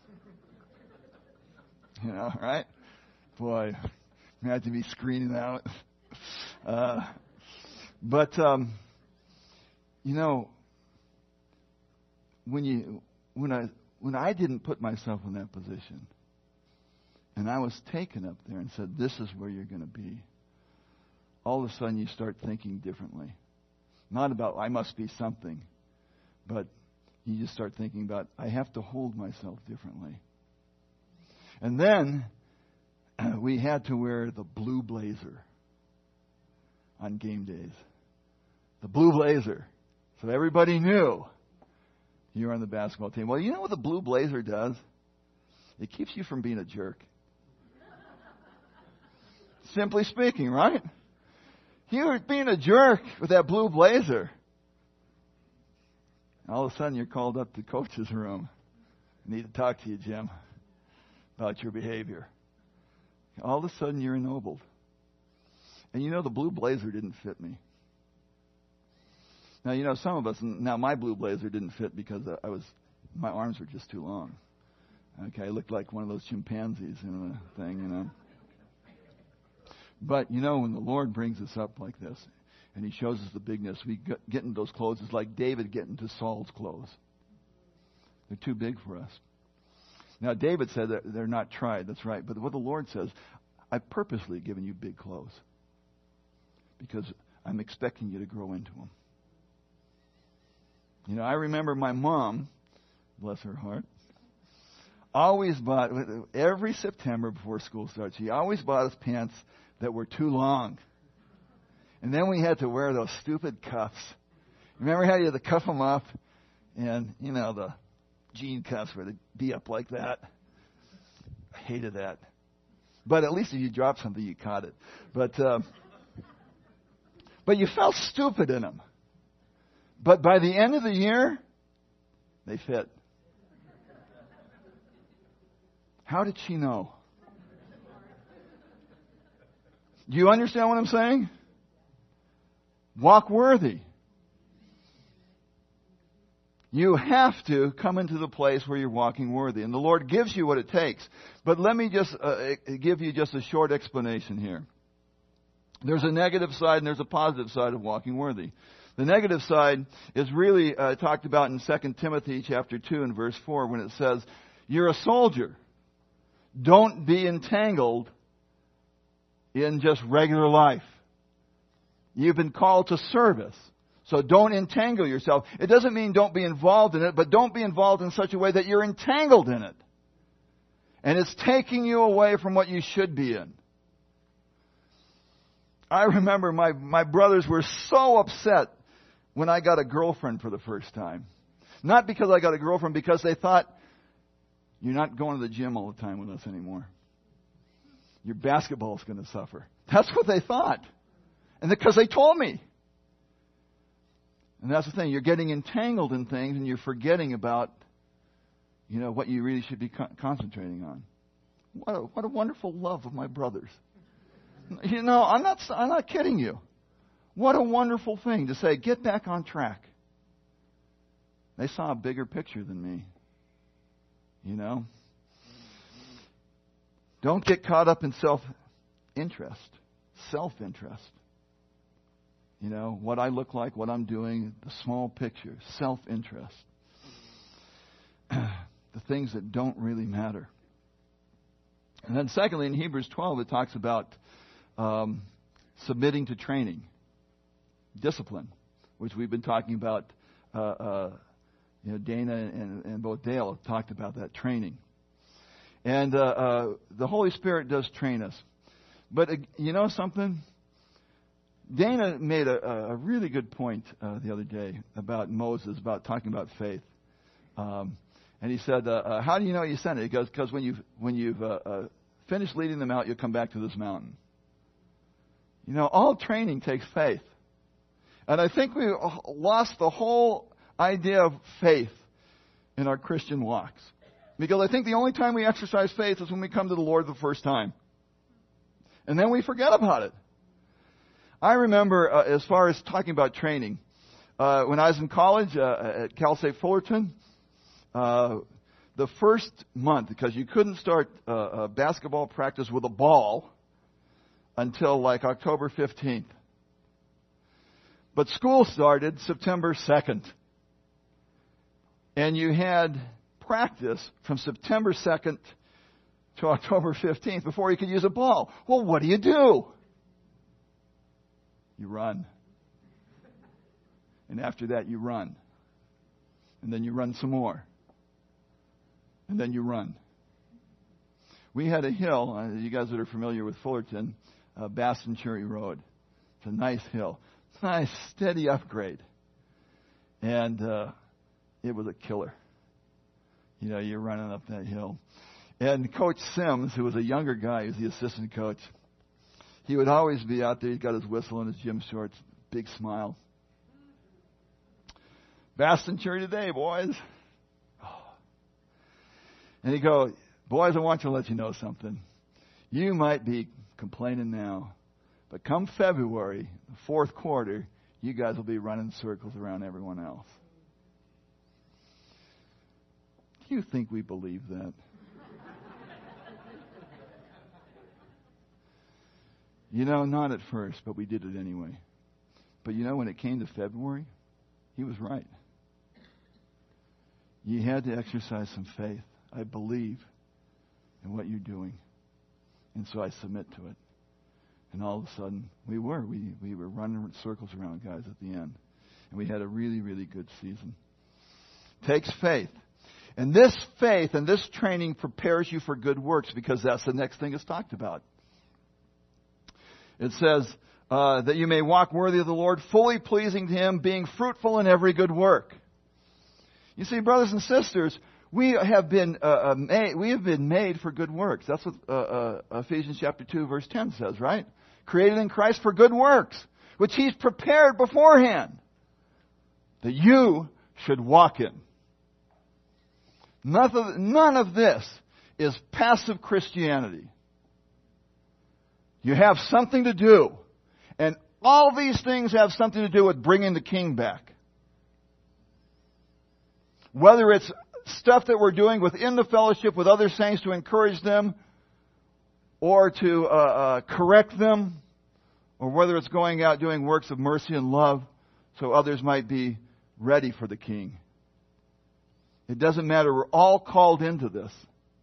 You know, right? Boy, imagine me screening out. Uh, but um, you know, when you when I when I didn't put myself in that position, and I was taken up there and said, "This is where you're going to be." All of a sudden, you start thinking differently. Not about I must be something, but you just start thinking about I have to hold myself differently. And then we had to wear the blue blazer on game days. The blue blazer. So everybody knew you were on the basketball team. Well, you know what the blue blazer does? It keeps you from being a jerk. Simply speaking, right? You were being a jerk with that blue blazer. All of a sudden, you're called up to coach's room. I need to talk to you, Jim, about your behavior. All of a sudden, you're ennobled. And you know, the blue blazer didn't fit me. Now, you know, some of us, now my blue blazer didn't fit because I was, my arms were just too long. Okay, I looked like one of those chimpanzees in a thing, you know. But, you know, when the Lord brings us up like this, and He shows us the bigness, we get into those clothes. It's like David getting into Saul's clothes. They're too big for us. Now, David said that they're not tried. That's right. But what the Lord says, I've purposely given you big clothes because I'm expecting you to grow into them. You know, I remember my mom, bless her heart, always bought, every September before school starts, she always bought us pants that were too long. And then we had to wear those stupid cuffs. Remember how you had to cuff them up? And, you know, the jean cuffs where they'd be up like that. I hated that. But at least if you dropped something, you caught it. But, uh, but you felt stupid in them. But by the end of the year, they fit. How did she know? Do you understand what I'm saying? Walk worthy. You have to come into the place where you're walking worthy. And the Lord gives you what it takes. But let me just uh, give you just a short explanation here. There's a negative side and there's a positive side of walking worthy. The negative side is really uh, talked about in Second Timothy chapter two and verse four when it says, you're a soldier. Don't be entangled in just regular life. You've been called to service. So don't entangle yourself. It doesn't mean don't be involved in it, but don't be involved in such a way that you're entangled in it. And it's taking you away from what you should be in. I remember my, my brothers were so upset when I got a girlfriend for the first time. Not because I got a girlfriend, because they thought, you're not going to the gym all the time with us anymore. Your basketball's going to suffer. That's what they thought. And because they told me. And that's the thing. You're getting entangled in things and you're forgetting about, you know, what you really should be con- concentrating on. What a, what a wonderful love of my brothers. You know, I'm not, I'm not kidding you. What a wonderful thing to say, get back on track. They saw a bigger picture than me. You know? Don't get caught up in self-interest. Self-interest. You know, what I look like, what I'm doing, the small picture. Self-interest. The things that don't really matter. And then secondly, in Hebrews twelve, it talks about um, submitting to training. Discipline, which we've been talking about. Uh, uh, you know, Dana and, and both Dale have talked about that training. And uh, uh, the Holy Spirit does train us. But uh, you know something? Dana made a, a really good point uh, the other day about Moses, about talking about faith. Um, and he said, uh, uh, how do you know you sent it? He goes, because when you've, when you've uh, uh, finished leading them out, you'll come back to this mountain. You know, all training takes faith. And I think we lost the whole idea of faith in our Christian walks. Because I think the only time we exercise faith is when we come to the Lord the first time. And then we forget about it. I remember, uh, as far as talking about training, uh, when I was in college uh, at Cal State Fullerton, uh, the first month, because you couldn't start uh, uh, basketball practice with a ball until like October fifteenth. But school started September second. And you had practice from September second to October fifteenth before you could use a ball. Well, what do you do? You run. And after that, you run. And then you run some more. And then you run. We had a hill, uh, you guys that are familiar with Fullerton, uh, Bass Century Road. It's a nice hill. Nice, steady upgrade. And uh, it was a killer. You know, you're running up that hill. And Coach Sims, who was a younger guy, he was the assistant coach, he would always be out there. He's got his whistle and his gym shorts, big smile. Bass Century today, boys. Oh. And he'd go, boys, I want to let you know something. You might be complaining now, but come February, the fourth quarter, you guys will be running circles around everyone else. Do you think we believe that? You know, not at first, but we did it anyway. But you know, when it came to February, he was right. You had to exercise some faith. I believe in what you're doing. And so I submit to it. And all of a sudden, we were. We, we were running circles around guys at the end. And we had a really, really good season. Takes faith. And this faith and this training prepares you for good works, because that's the next thing it's talked about. It says uh, that you may walk worthy of the Lord, fully pleasing to Him, being fruitful in every good work. You see, brothers and sisters, we have been uh, uh, made. We have been made for good works. That's what uh, uh, Ephesians chapter two, verse ten says, right? Created in Christ for good works, which He's prepared beforehand, that you should walk in. None of, none of this is passive Christianity. You have something to do. And all these things have something to do with bringing the King back. Whether it's stuff that we're doing within the fellowship with other saints to encourage them, or to uh, uh, correct them, or whether it's going out doing works of mercy and love so others might be ready for the King. It doesn't matter. We're all called into this.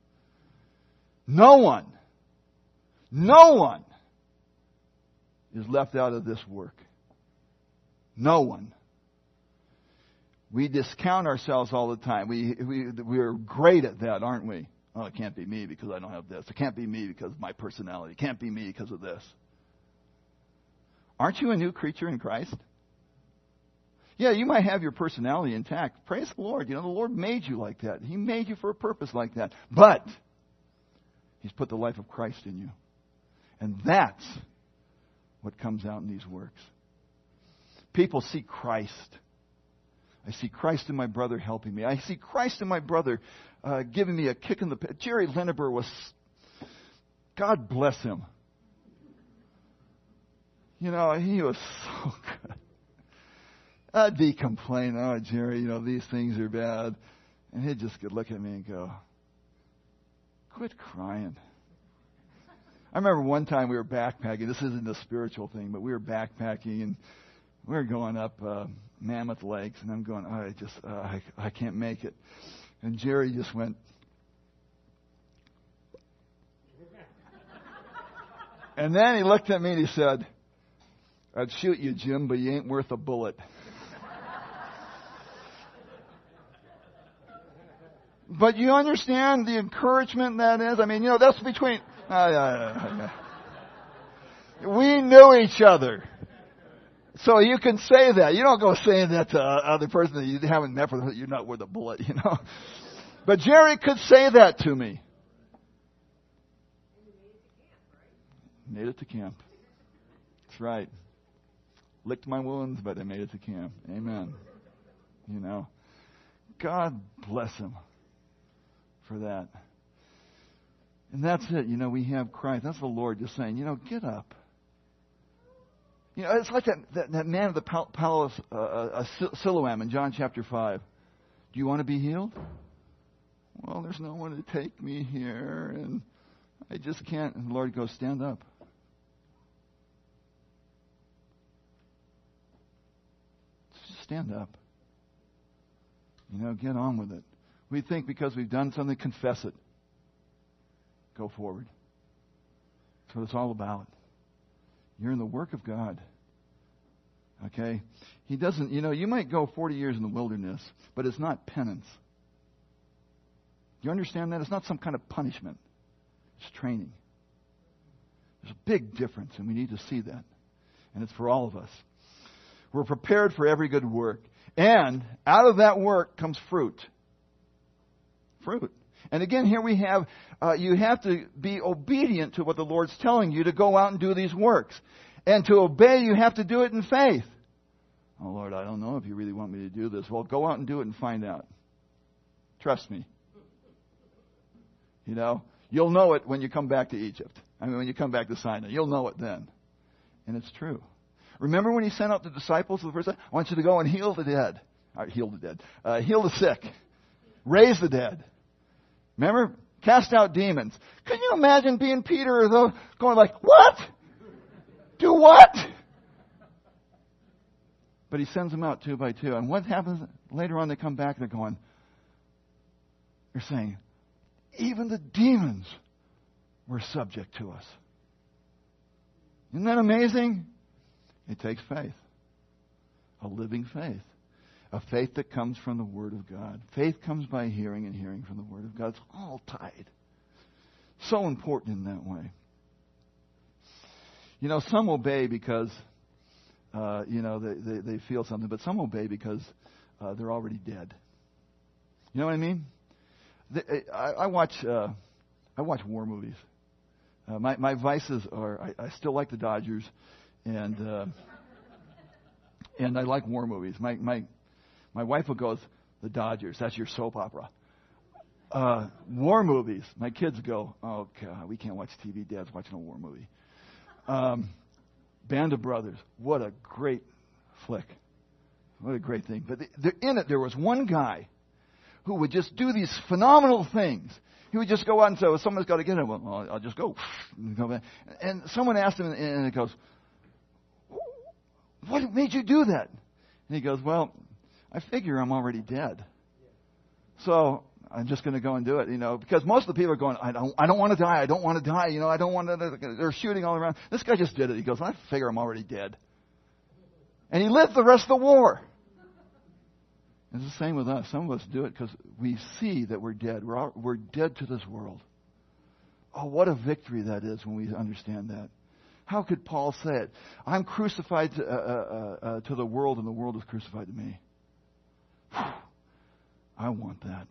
No one, no one is left out of this work. No one. We discount ourselves all the time. We, we, we're great at that, aren't we? Oh, it can't be me because I don't have this. It can't be me because of my personality. It can't be me because of this. Aren't you a new creature in Christ? Yeah, you might have your personality intact. Praise the Lord. You know, the Lord made you like that. He made you for a purpose like that. But He's put the life of Christ in you. And that's what comes out in these works. People see Christ. I see Christ in my brother helping me. I see Christ in my brother uh, giving me a kick in the pit. Jerry Linneber was, God bless him. You know, he was so good. I'd be complaining, oh, Jerry, you know, these things are bad. And he'd just look at me and go, quit crying. I remember one time we were backpacking. This isn't a spiritual thing, but we were backpacking and we were going up uh, Mammoth Lakes, and I'm going, oh, I just, uh, I, I can't make it. And Jerry just went, and then he looked at me and he said, I'd shoot you, Jim, but you ain't worth a bullet. But you understand the encouragement that is? I mean, you know, that's between... Uh, uh, uh, we knew each other. So you can say that. You don't go saying that to uh, other person that you haven't met for, you're not worth a bullet, you know. But Jerry could say that to me. Made it to camp. That's right. Licked my wounds, but I made it to camp. Amen. You know. God bless him for that. And that's it. You know, we have Christ. That's the Lord just saying, you know, get up. You know, it's like that, that, that man of the pal- palace, uh, uh, Siloam in John chapter five. Do you want to be healed? Well, there's no one to take me here, and I just can't. And the Lord goes, stand up. Just stand up. You know, get on with it. We think because we've done something, confess it. Go forward. That's what it's all about. You're in the work of God. Okay? He doesn't, you know, you might go forty years in the wilderness, but it's not penance. You understand that? It's not some kind of punishment. It's training. There's a big difference, and we need to see that. And it's for all of us. We're prepared for every good work. And out of that work comes fruit. Fruit. And again, here we have, uh, you have to be obedient to what the Lord's telling you to go out and do these works. And to obey, you have to do it in faith. Oh, Lord, I don't know if you really want me to do this. Well, go out and do it and find out. Trust me. You know, you'll know it when you come back to Egypt. I mean, when you come back to Sinai, you'll know it then. And it's true. Remember when he sent out the disciples the first time? I want you to go and heal the dead. Or heal the dead. Uh, heal the sick. Raise the dead. Remember? Cast out demons. Can you imagine being Peter though, going like, what? Do what? But he sends them out two by two. And what happens later on? They come back and they're going, they're saying, even the demons were subject to us. Isn't that amazing? It takes faith. A living faith. A faith that comes from the Word of God. Faith comes by hearing, and hearing from the Word of God. It's all tied. So important in that way. You know, some obey because, uh, you know, they, they, they feel something, but some obey because uh, they're already dead. You know what I mean? The, I, I watch uh, I watch war movies. Uh, my, my vices are, I, I still like the Dodgers, and uh, and I like war movies. My my My wife will go, the Dodgers, that's your soap opera. Uh, war movies, my kids go, oh, God, we can't watch T V. Dad's watching a war movie. Um, Band of Brothers, what a great flick. What a great thing. But the, the, in it, there was one guy who would just do these phenomenal things. He would just go out and say, well, someone's got to get him. Well, I'll just go. And, go back. And someone asked him, and it goes, what made you do that? And he goes, well, I figure I'm already dead. So I'm just going to go and do it, you know, because most of the people are going, I don't I don't want to die. I don't want to die. You know, I don't want to. They're shooting all around. This guy just did it. He goes, I figure I'm already dead. And he lived the rest of the war. It's the same with us. Some of us do it because we see that we're dead. We're, all, we're dead to this world. Oh, what a victory that is when we understand that. How could Paul say it? I'm crucified to, uh, uh, uh, to the world, and the world is crucified to me. I want that.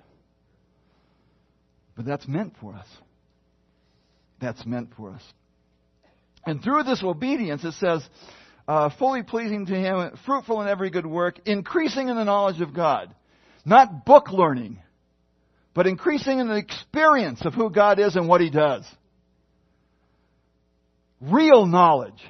But that's meant for us. That's meant for us. And through this obedience, it says, uh, fully pleasing to Him, fruitful in every good work, increasing in the knowledge of God. Not book learning, but increasing in the experience of who God is and what He does. Real knowledge.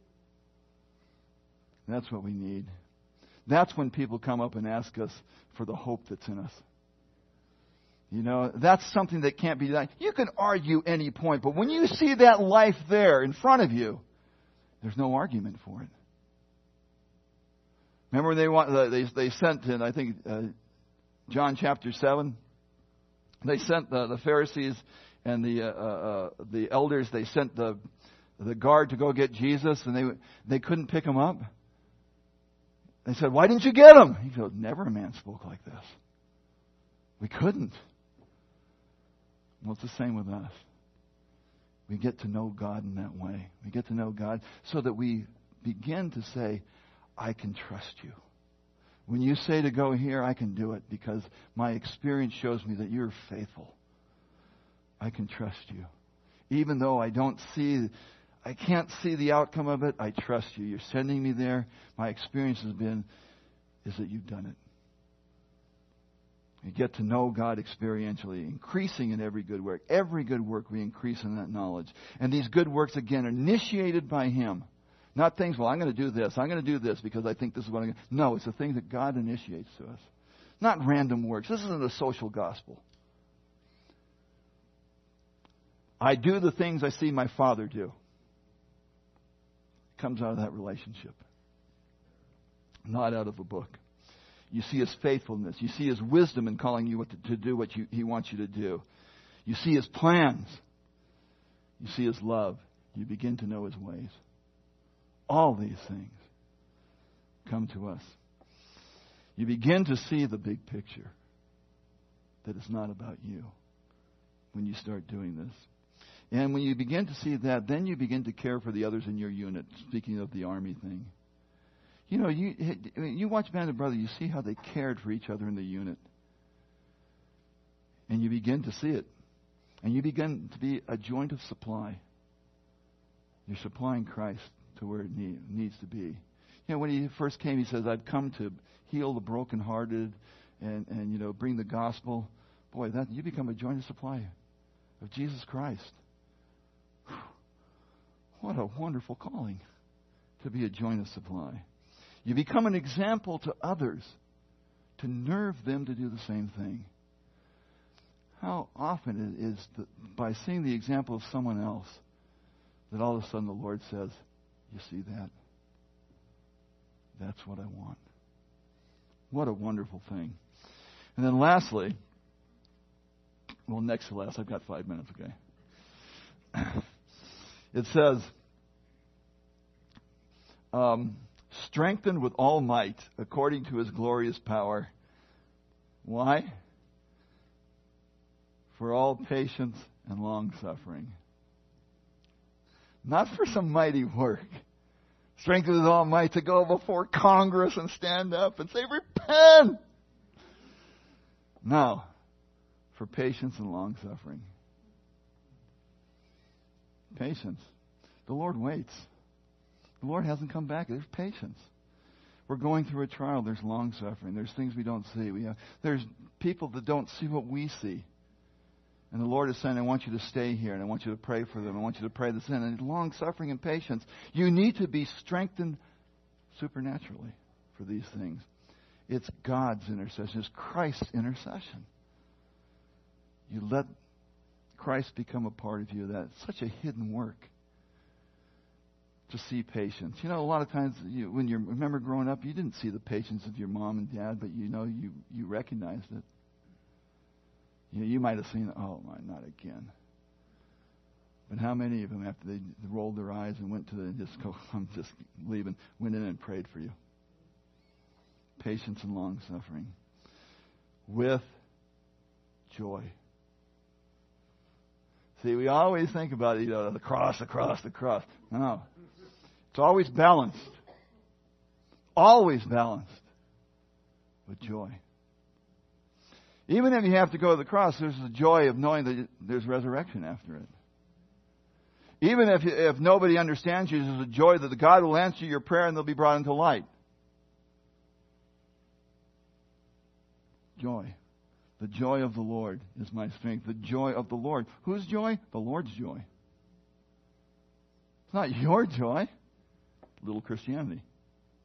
That's what we need. That's when people come up and ask us for the hope that's in us. You know, that's something that can't be done. You can argue any point, but when you see that life there in front of you, there's no argument for it. Remember when they want they they sent in I think uh, John chapter seven. They sent the, the Pharisees and the uh, uh, the elders. They sent the the guard to go get Jesus, and they they couldn't pick him up. They said, "Why didn't you get him?" He goes, "Never a man spoke like this. We couldn't." Well, it's the same with us. We get to know God in that way. We get to know God so that we begin to say, I can trust you. When you say to go here, I can do it because my experience shows me that you're faithful. I can trust you. Even though I don't see, I can't see the outcome of it, I trust you. You're sending me there. My experience has been, is that you've done it. We get to know God experientially, increasing in every good work. Every good work we increase in that knowledge. And these good works, again, are initiated by Him. Not things, well, I'm going to do this. I'm going to do this because I think this is what I'm going to do. No, it's the thing that God initiates to us. Not random works. This isn't a social gospel. I do the things I see my Father do. It comes out of that relationship. Not out of a book. You see His faithfulness. You see His wisdom in calling you to, to do what you, He wants you to do. You see His plans. You see His love. You begin to know His ways. All these things come to us. You begin to see the big picture. That it's not about you when you start doing this. And when you begin to see that, then you begin to care for the others in your unit. Speaking of the army thing. You know, you you watch Band of Brothers, you see how they cared for each other in the unit. And you begin to see it. And you begin to be a joint of supply. You're supplying Christ to where it need, needs to be. You know, when He first came, He says, I've come to heal the brokenhearted and, and you know, bring the gospel. Boy, that you become a joint of supply of Jesus Christ. What a wonderful calling to be a joint of supply. You become an example to others to nerve them to do the same thing. How often it is that by seeing the example of someone else that all of a sudden the Lord says, you see that? That's what I want. What a wonderful thing. And then lastly, well, next to last, I've got five minutes, okay? It says, um, strengthened with all might according to His glorious power. Why? For all patience and long suffering. Not for some mighty work. Strengthened with all might to go before Congress and stand up and say, repent! No. For patience and long suffering. Patience. The Lord waits. The Lord hasn't come back. There's patience. We're going through a trial. There's long suffering. There's things we don't see. We have, there's people that don't see what we see. And the Lord is saying, I want you to stay here, and I want you to pray for them. I want you to pray this in. And long suffering and patience. You need to be strengthened supernaturally for these things. It's God's intercession. It's Christ's intercession. You let Christ become a part of you. That's such a hidden work. To see patience. You know, a lot of times you, when you remember growing up, you didn't see the patience of your mom and dad, but you know, you, you recognized it. You know, you might have seen, oh my, not again. But how many of them, after they rolled their eyes and went to the, just go, I'm just leaving, went in and prayed for you? Patience and long suffering. With joy. See, we always think about, you know, the cross, the cross, the cross. No. It's always balanced. Always balanced with joy. Even if you have to go to the cross, there's the joy of knowing that there's resurrection after it. Even if if nobody understands you, there's a joy that God will answer your prayer and they'll be brought into light. Joy. The joy of the Lord is my strength. The joy of the Lord. Whose joy? The Lord's joy. It's not your joy. Little Christianity.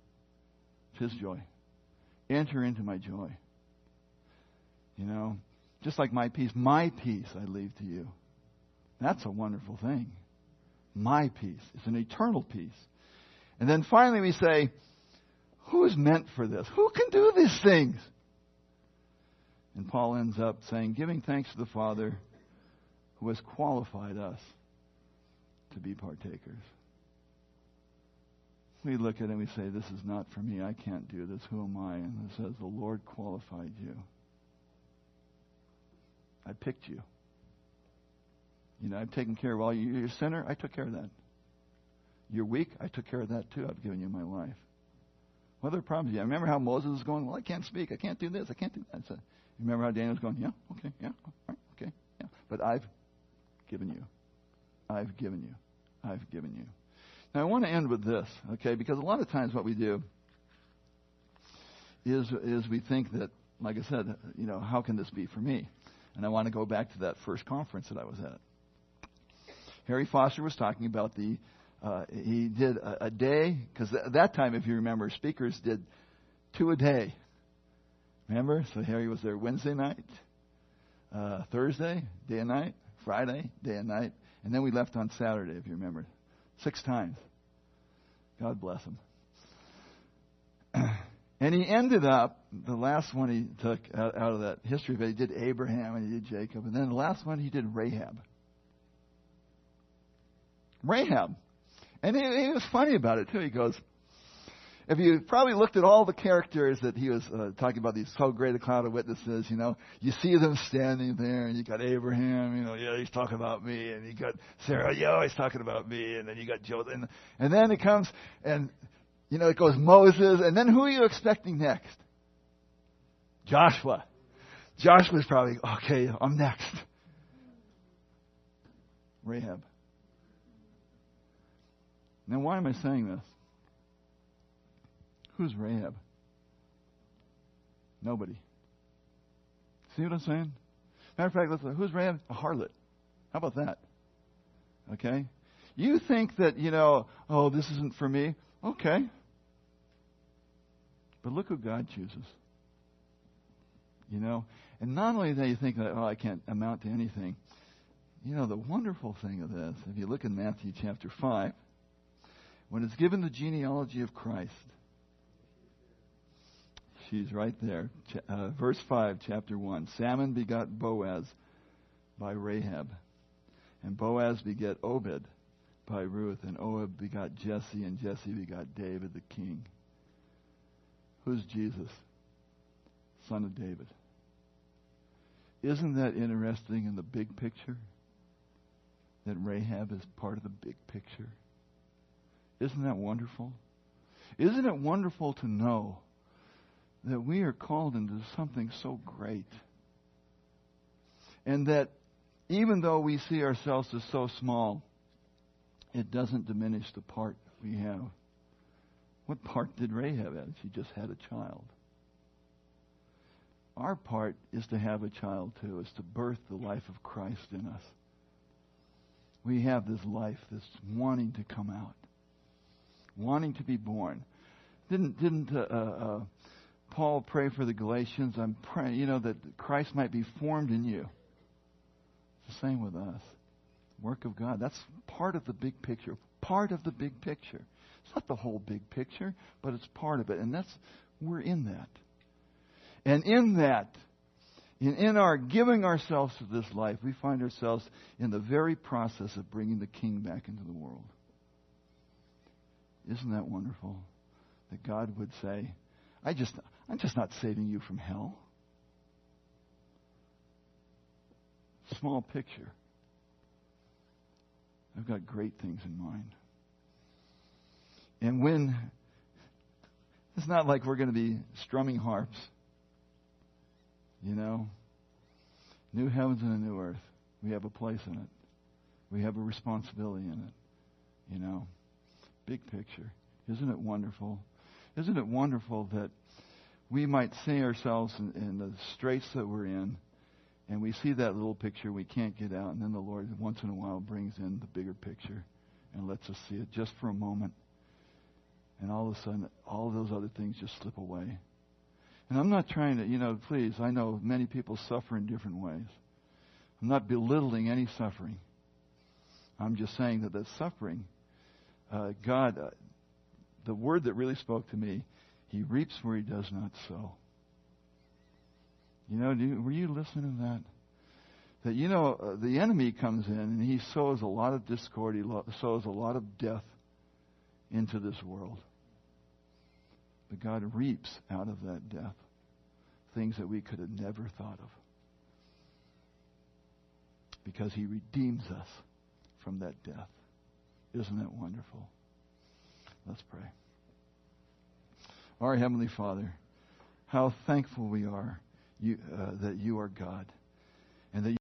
It's His joy. Enter into my joy. You know, just like my peace, my peace I leave to you. That's a wonderful thing. My peace. It's an eternal peace. And then finally we say, who is meant for this? Who can do these things? And Paul ends up saying, giving thanks to the Father who has qualified us to be partakers. We look at it and we say, this is not for me. I can't do this. Who am I? And it says, the Lord qualified you. I picked you. You know, I've taken care of all you. You're a sinner. I took care of that. You're weak. I took care of that too. I've given you my life. What other problems? I remember how Moses was going, well, I can't speak. I can't do this. I can't do that. So, you remember how Daniel was going, yeah, okay, yeah, all right, okay, yeah. But I've given you. I've given you. I've given you. Now, I want to end with this, okay, because a lot of times what we do is is we think that, like I said, you know, how can this be for me? And I want to go back to that first conference that I was at. Harry Foster was talking about the, uh, he did a, a day, because th- that time, if you remember, speakers did two a day. Remember? So Harry was there Wednesday night, uh, Thursday, day and night, Friday, day and night, and then we left on Saturday, if you remember. Six times. God bless him. And he ended up, the last one he took out, out of that history, but he did Abraham and he did Jacob. And then the last one he did Rahab. Rahab. And he, he was funny about it too. He goes, if you probably looked at all the characters that he was uh, talking about, these so great a cloud of witnesses, you know, you see them standing there, and you got Abraham, you know, yeah, he's talking about me, and you got Sarah, yeah, he's talking about me, and then you got Joseph, and, and then it comes, and, you know, it goes Moses, and then who are you expecting next? Joshua. Joshua's probably, okay, I'm next. Rahab. Now, why am I saying this? Who's Rahab? Nobody. See what I'm saying? Matter of fact, listen, who's Rahab? A harlot. How about that? Okay? You think that, you know, oh, this isn't for me. Okay. But look who God chooses. You know? And not only that you think that, oh, I can't amount to anything. You know, the wonderful thing of this, if you look in Matthew chapter five, when it's given the genealogy of Christ, she's right there. Uh, verse five, chapter one. Salmon begot Boaz by Rahab. And Boaz begat Obed by Ruth. And Obed begot Jesse. And Jesse begot David the king. Who's Jesus? Son of David. Isn't that interesting in the big picture? That Rahab is part of the big picture. Isn't that wonderful? Isn't it wonderful to know that we are called into something so great? And that even though we see ourselves as so small, it doesn't diminish the part we have. What part did Rahab have? She just had a child. Our part is to have a child too, is to birth the life of Christ in us. We have this life that's wanting to come out, wanting to be born. Didn't didn't uh, uh, Paul pray for the Galatians? I'm praying, you know, that Christ might be formed in you. It's the same with us. Work of God. That's part of the big picture. Part of the big picture. It's not the whole big picture, but it's part of it, and that's we're in that. And in that, in, in our giving ourselves to this life, we find ourselves in the very process of bringing the King back into the world. Isn't that wonderful? That God would say, I just, I'm just not saving you from hell. Small picture. I've got great things in mind. And when, it's not like we're going to be strumming harps. You know, new heavens and a new earth. We have a place in it. We have a responsibility in it. You know, big picture. Isn't it wonderful? Isn't it wonderful that we might see ourselves in, in the straits that we're in, and we see that little picture, we can't get out, and then the Lord once in a while brings in the bigger picture and lets us see it just for a moment. And all of a sudden, all of those other things just slip away. And I'm not trying to, you know, please, I know many people suffer in different ways. I'm not belittling any suffering. I'm just saying that the suffering, uh, God, uh, the word that really spoke to me, He reaps where He does not sow. You know, do you, were you listening to that? That, you know, uh, the enemy comes in and he sows a lot of discord, he lo- sows a lot of death into this world. But God reaps out of that death things that we could have never thought of. Because He redeems us from that death. Isn't that wonderful? Let's pray. Our Heavenly Father, how thankful we are you, uh, that You are God. And that